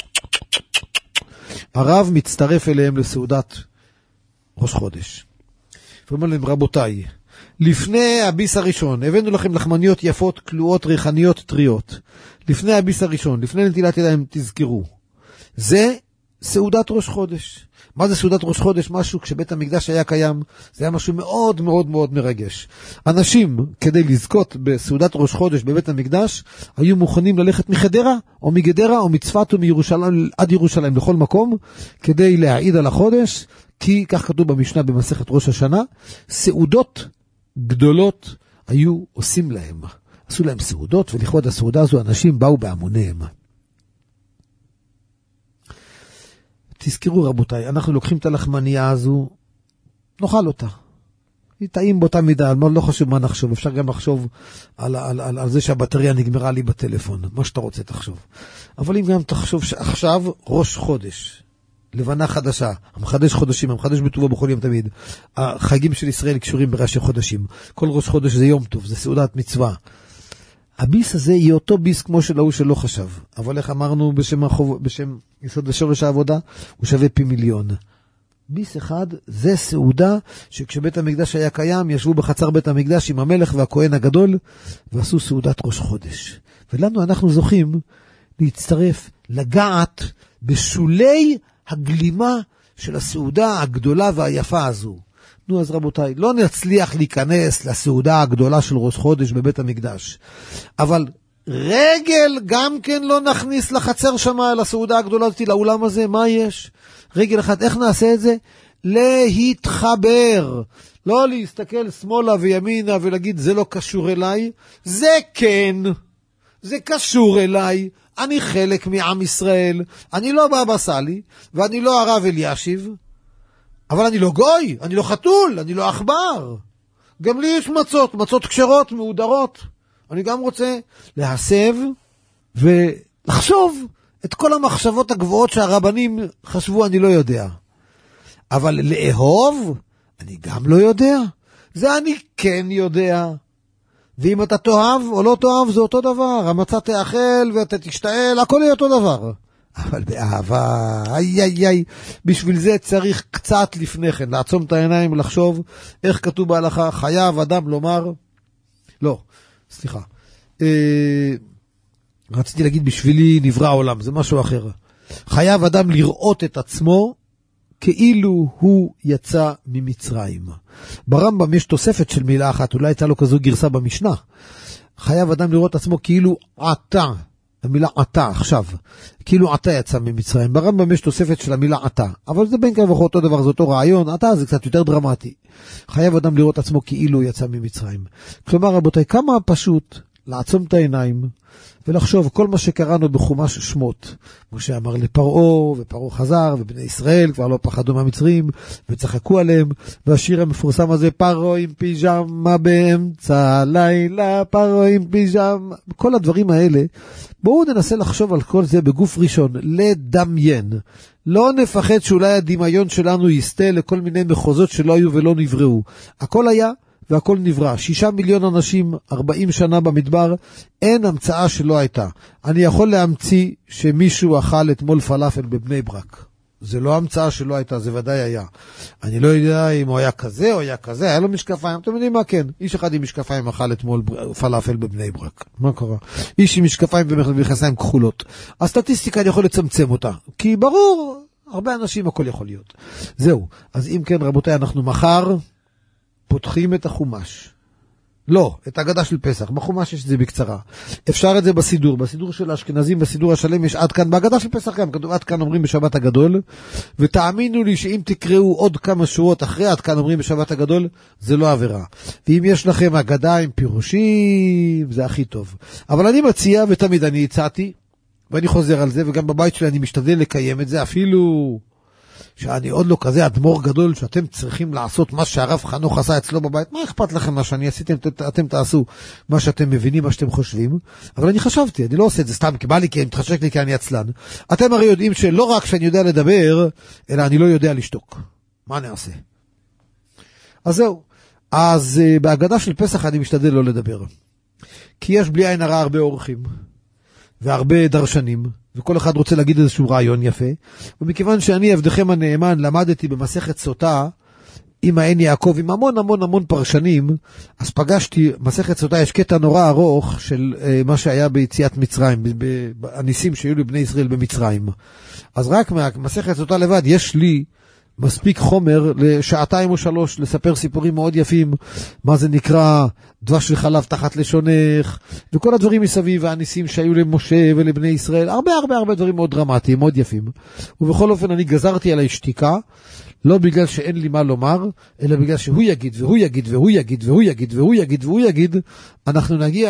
הרב מצטרף אליהם לסעודת ראש חודש. ואומר להם, רבותיי, לפני הביס הראשון, הבאנו לכם לחמניות יפות, כלואות, ריחניות, טריות. לפני הביס הראשון, לפני נטילת ידיים, תזכרו. זה סעודת ראש חודש. מה זה סעודת ראש חודש? משהו, כשבית המקדש היה קיים, זה היה משהו מאוד מאוד מאוד מרגש. אנשים, כדי לזכות בסעודת ראש חודש בבית המקדש, היו מוכנים ללכת מחדרה, או מגדרה, או מצפת, או מירושלים, עד ירושלים, לכל מקום, כדי להעיד על החודש, כי כך כתוב במשנה במסכת ראש השנה, סעודות גדולות היו עושים להם. עשו להם סעודות, ולכבוד הסעודה הזו אנשים באו בהמוניהם. תזכרו רבותיי, אנחנו לוקחים את הלחמניה הזו, נאכל אותה. היא טעים באותה מידה, על מה לא חשוב מה נחשוב, אפשר גם לחשוב על, על, על, על זה שהבטריה נגמרה לי בטלפון, מה שאתה רוצה תחשוב. אבל אם גם תחשוב שעכשיו ראש חודש, לבנה חדשה, המחדש חודשים, המחדש בטובו בכל יום תמיד, החגים של ישראל קשורים בראשי חודשים, כל ראש חודש זה יום טוב, זה סעודת מצווה. הביס הזה יהיה אותו ביס כמו של ההוא שלא חשב, אבל איך אמרנו בשם, החוב, בשם יסוד ושורש העבודה, הוא שווה פי מיליון. ביס אחד זה סעודה שכשבית המקדש היה קיים, ישבו בחצר בית המקדש עם המלך והכהן הגדול, ועשו סעודת ראש חודש. ולנו אנחנו זוכים להצטרף, לגעת בשולי הגלימה של הסעודה הגדולה והיפה הזו. נו אז רבותיי, לא נצליח להיכנס לסעודה הגדולה של ראש חודש בבית המקדש, אבל רגל גם כן לא נכניס לחצר שמה לסעודה הגדולה הזאת, לאולם הזה. מה יש? רגל אחת, איך נעשה את זה? להתחבר, לא להסתכל שמאלה וימינה ולהגיד זה לא קשור אליי, זה כן, זה קשור אליי, אני חלק מעם ישראל, אני לא בבא סאלי, ואני לא הרב אלישיב, אבל אני לא גוי, אני לא חתול, אני לא עכבר. גם לי יש מצות, מצות כשרות, מהודרות. אני גם רוצה להסב ולחשוב את כל המחשבות הגבוהות שהרבנים חשבו, אני לא יודע. אבל לאהוב, אני גם לא יודע. זה אני כן יודע. ואם אתה תאהב או לא תאהב, זה אותו דבר. המצה תאכל ואתה תשתעל, הכל יהיה אותו דבר. אבל באהבה, איי איי איי, בשביל זה צריך קצת לפני כן, לעצום את העיניים ולחשוב איך כתוב בהלכה, חייב אדם לומר, לא, סליחה, אה, רציתי להגיד בשבילי נברא העולם, זה משהו אחר. חייב אדם לראות את עצמו כאילו הוא יצא ממצרים. ברמב"ם יש תוספת של מילה אחת, אולי הייתה לו כזו גרסה במשנה. חייב אדם לראות את עצמו כאילו עתה, המילה עתה עכשיו, כאילו עתה יצא ממצרים. ברמב"ם יש תוספת של המילה עתה, אבל זה בין כך וכך אותו דבר, זה אותו רעיון, עתה זה קצת יותר דרמטי. חייב אדם לראות את עצמו כאילו יצא ממצרים. כלומר, רבותיי, כמה פשוט לעצום את העיניים, ולחשוב כל מה שקראנו בחומש שמות. משה אמר לפרעה, ופרעה חזר, ובני ישראל כבר לא פחדו מהמצרים, וצחקו עליהם, והשיר המפורסם הזה, פרעה עם פיג'מה באמצע לילה, פרעה עם פיג'מה, כל הדברים האלה, בואו ננסה לחשוב על כל זה בגוף ראשון, לדמיין. לא נפחד שאולי הדמיון שלנו יסתה לכל מיני מחוזות שלא היו ולא נבראו. הכל היה, והכל נברא. שישה מיליון אנשים, ארבעים שנה במדבר, אין המצאה שלא הייתה. אני יכול להמציא שמישהו אכל אתמול פלאפל בבני ברק. זה לא המצאה שלא הייתה, זה ודאי היה. אני לא יודע אם הוא היה כזה או היה כזה, היה לו משקפיים, אתם יודעים מה? כן. איש אחד עם משקפיים אכל אתמול פלאפל בבני ברק. מה קרה? איש עם משקפיים ומכנסיים כחולות. הסטטיסטיקה אני יכול לצמצם אותה, כי ברור, הרבה אנשים הכל יכול להיות. זהו. אז אם כן, רבותיי, אנחנו מחר פותחים את החומש. לא, את ההגדה של פסח. בחומש יש את זה בקצרה. אפשר את זה בסידור. בסידור של האשכנזים, בסידור השלם יש עד כאן. בהגדה של פסח גם, כתוב עד כאן אומרים בשבת הגדול. ותאמינו לי שאם תקראו עוד כמה שורות אחרי עד כאן אומרים בשבת הגדול, זה לא עבירה. ואם יש לכם הגדה עם פירושים, זה הכי טוב. אבל אני מציע, ותמיד אני הצעתי, ואני חוזר על זה, וגם בבית שלי אני משתדל לקיים את זה, אפילו שאני עוד לא כזה אדמו"ר גדול שאתם צריכים לעשות מה שהרב חנוך עשה אצלו בבית. מה אכפת לכם מה שאני עשיתם? אתם תעשו מה שאתם מבינים, מה שאתם חושבים. אבל אני חשבתי, אני לא עושה את זה סתם כי בא לי, כי אני מתחשק לי, כי אני עצלן. אתם הרי יודעים שלא רק שאני יודע לדבר, אלא אני לא יודע לשתוק. מה אני אעשה? אז זהו. אז uh, בהגדה של פסח אני משתדל לא לדבר. כי יש בלי עין הרע הרבה אורחים. והרבה דרשנים. וכל אחד רוצה להגיד איזשהו רעיון יפה, ומכיוון שאני עבדכם הנאמן למדתי במסכת סוטה עם העין יעקב, עם המון המון המון פרשנים, אז פגשתי, מסכת סוטה יש קטע נורא ארוך של אה, מה שהיה ביציאת מצרים, הניסים שהיו לבני ישראל במצרים. אז רק מהמסכת סוטה לבד יש לי מספיק חומר לשעתיים או שלוש לספר סיפורים מאוד יפים, מה זה נקרא דבש וחלב תחת לשונך, וכל הדברים מסביב, והניסים שהיו למשה ולבני ישראל, הרבה הרבה הרבה דברים מאוד דרמטיים, מאוד יפים. ובכל אופן אני גזרתי על השתיקה, לא בגלל שאין לי מה לומר, אלא בגלל שהוא יגיד והוא יגיד והוא יגיד והוא יגיד והוא יגיד והוא יגיד, אנחנו נגיע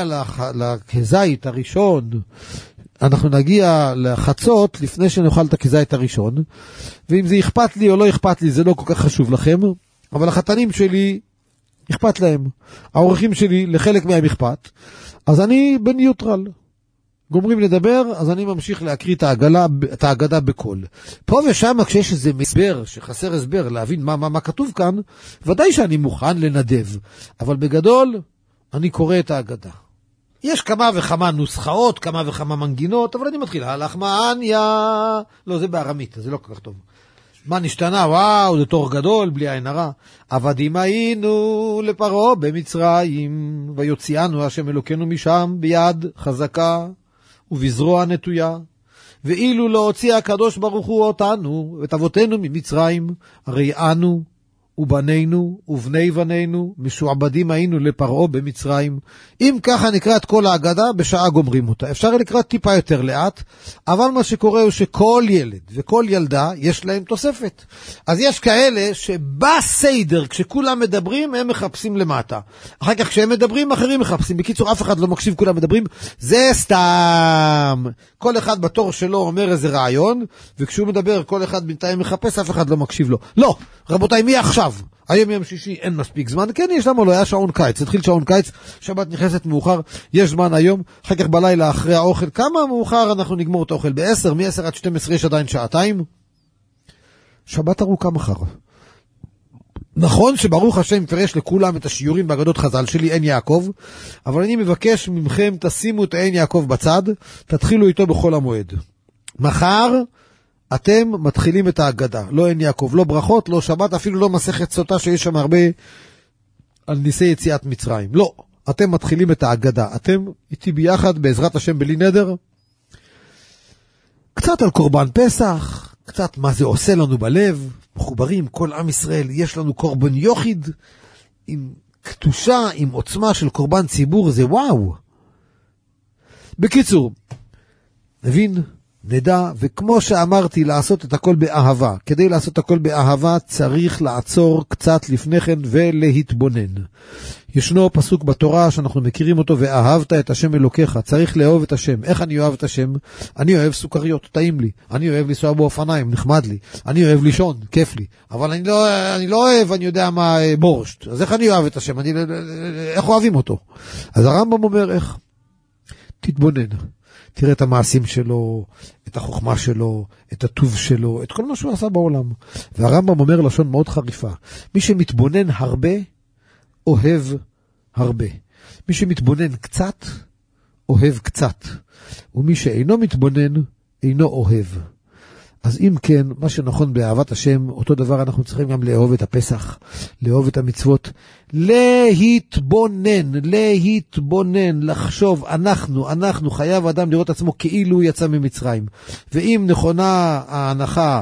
לכזית הראשון, אנחנו נגיע לחצות לפני שנאכל את הכזית הראשון, ואם זה אכפת לי או לא אכפת לי זה לא כל כך חשוב לכם, אבל החתנים שלי אכפת להם, האורחים שלי לחלק מהם אכפת, אז אני בניוטרל. גומרים לדבר, אז אני ממשיך להקריא את ההגדה, את ההגדה בקול. פה ושם כשיש איזה מסבר, שחסר הסבר להבין מה, מה, מה כתוב כאן, ודאי שאני מוכן לנדב, אבל בגדול אני קורא את ההגדה. יש כמה וכמה נוסחאות, כמה וכמה מנגינות, אבל אני מתחיל, הלך מעניה, לא, זה בארמית, זה לא כל כך טוב. מה נשתנה? וואו, זה תור גדול, בלי עין הרע. עבדים היינו לפרעה במצרים, ויוציאנו השם אלוקינו משם ביד חזקה ובזרוע נטויה. ואילו לא הוציא הקדוש ברוך הוא אותנו ואת אבותינו ממצרים, הרי אנו ובנינו ובני בנינו משועבדים היינו לפרעה במצרים. אם ככה נקרא את כל ההגדה, בשעה גומרים אותה. אפשר לקרוא טיפה יותר לאט, אבל מה שקורה הוא שכל ילד וכל ילדה יש להם תוספת. אז יש כאלה שבסדר, כשכולם מדברים הם מחפשים למטה, אחר כך כשהם מדברים אחרים מחפשים. בקיצור, אף אחד לא מקשיב, כולם מדברים, זה סתם. כל אחד בתור שלו אומר איזה רעיון, וכשהוא מדבר כל אחד בינתיים מחפש, אף אחד לא מקשיב לו. לא, רבותיי, מי עכשיו? היום יום שישי אין מספיק זמן, כן יש למה לא, היה שעון קיץ, התחיל שעון קיץ, שבת נכנסת מאוחר, יש זמן היום, אחר כך בלילה אחרי האוכל, כמה מאוחר אנחנו נגמור את האוכל? בעשר, מ-עשר עד שתים עשרה יש עדיין שעתיים, שבת ארוכה מחר. נכון שברוך השם פרש לכולם את השיעורים בהגדות חז"ל שלי, עין יעקב, אבל אני מבקש ממכם, תשימו את עין יעקב בצד, תתחילו איתו בכל המועד. מחר אתם מתחילים את ההגדה. לא אין יעקב, לא ברכות, לא שבת, אפילו לא מסכת סוטה שיש שם הרבה על ניסי יציאת מצרים. לא, אתם מתחילים את ההגדה. אתם איתי ביחד בעזרת השם בלי נדר. קצת על קורבן פסח, קצת מה זה עושה לנו בלב. מחוברים, כל עם ישראל, יש לנו קורבן יוחיד עם קדושה, עם עוצמה של קורבן ציבור, זה וואו. בקיצור, נבין, נדע, וכמו שאמרתי, לעשות את הכל באהבה. כדי לעשות את הכל באהבה, צריך לעצור קצת לפני כן ולהתבונן. ישנו פסוק בתורה שאנחנו מכירים אותו, ואהבת את השם אלוקיך. צריך לאהוב את השם. איך אני אוהב את השם? אני אוהב סוכריות, טעים לי. אני אוהב לנסוע באופניים, נחמד לי. אני אוהב לישון, כיף לי. אבל אני לא, אני לא אוהב, אני יודע מה, בורשט. אז איך אני אוהב את השם? אני, איך אוהבים אותו? אז הרמב"ם אומר איך? תתבונן. תראה את המעשים שלו, את החוכמה שלו, את הטוב שלו, את כל מה שהוא עשה בעולם. והרמב"ם אומר לשון מאוד חריפה. מי שמתבונן הרבה, אוהב הרבה. מי שמתבונן קצת, אוהב קצת. ומי שאינו מתבונן, אינו אוהב. אז אם כן, מה שנכון באהבת השם, אותו דבר אנחנו צריכים גם לאהוב את הפסח, לאהוב את המצוות, להתבונן, להתבונן, לחשוב, אנחנו, אנחנו, חייב אדם לראות עצמו כאילו יצא ממצרים. ואם נכונה ההנחה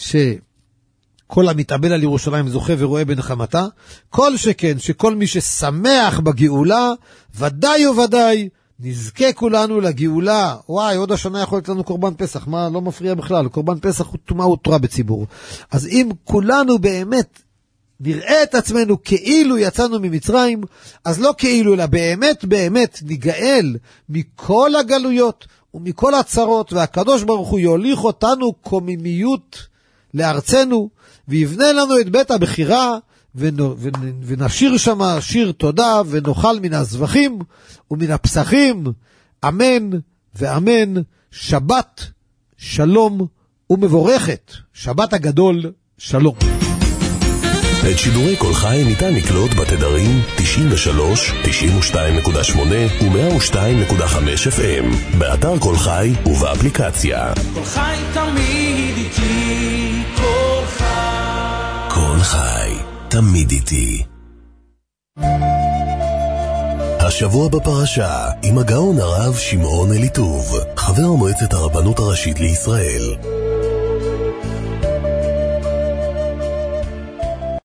שכל המתאבל על ירושלים זוכה ורואה בנחמתה, כל שכן, שכל מי ששמח בגאולה, ודאי וודאי, נזכה כולנו לגאולה. וואי, עוד השנה יכול להיות לנו קורבן פסח, מה לא מפריע בכלל, קורבן פסח הוא טומאה ותורה בציבור. אז אם כולנו באמת נראה את עצמנו כאילו יצאנו ממצרים, אז לא כאילו, אלא באמת באמת ניגאל מכל הגלויות ומכל הצרות, והקדוש ברוך הוא יוליך אותנו קוממיות לארצנו, ויבנה לנו את בית הבחירה, ונשיר שם שיר תודה, ונאכל מן הזבחים ומן הפסחים, אמן ואמן. שבת שלום ומבורכת, שבת הגדול שלום. את שידורי כל חי ניתן לקלוט בתדרים תשעים ושלוש, תשעים ושתיים נקודה שמונה ו-מאה ושתיים נקודה חמש אף אם, באתר כל חי ובאפליקציה. כל חי תמיד איתי, כל חי. כל חי תמיד איתי. השבוע בפרשה עם הגאון הרב שמעון אליטוב, חבר מועצת הרבנות הראשית לישראל.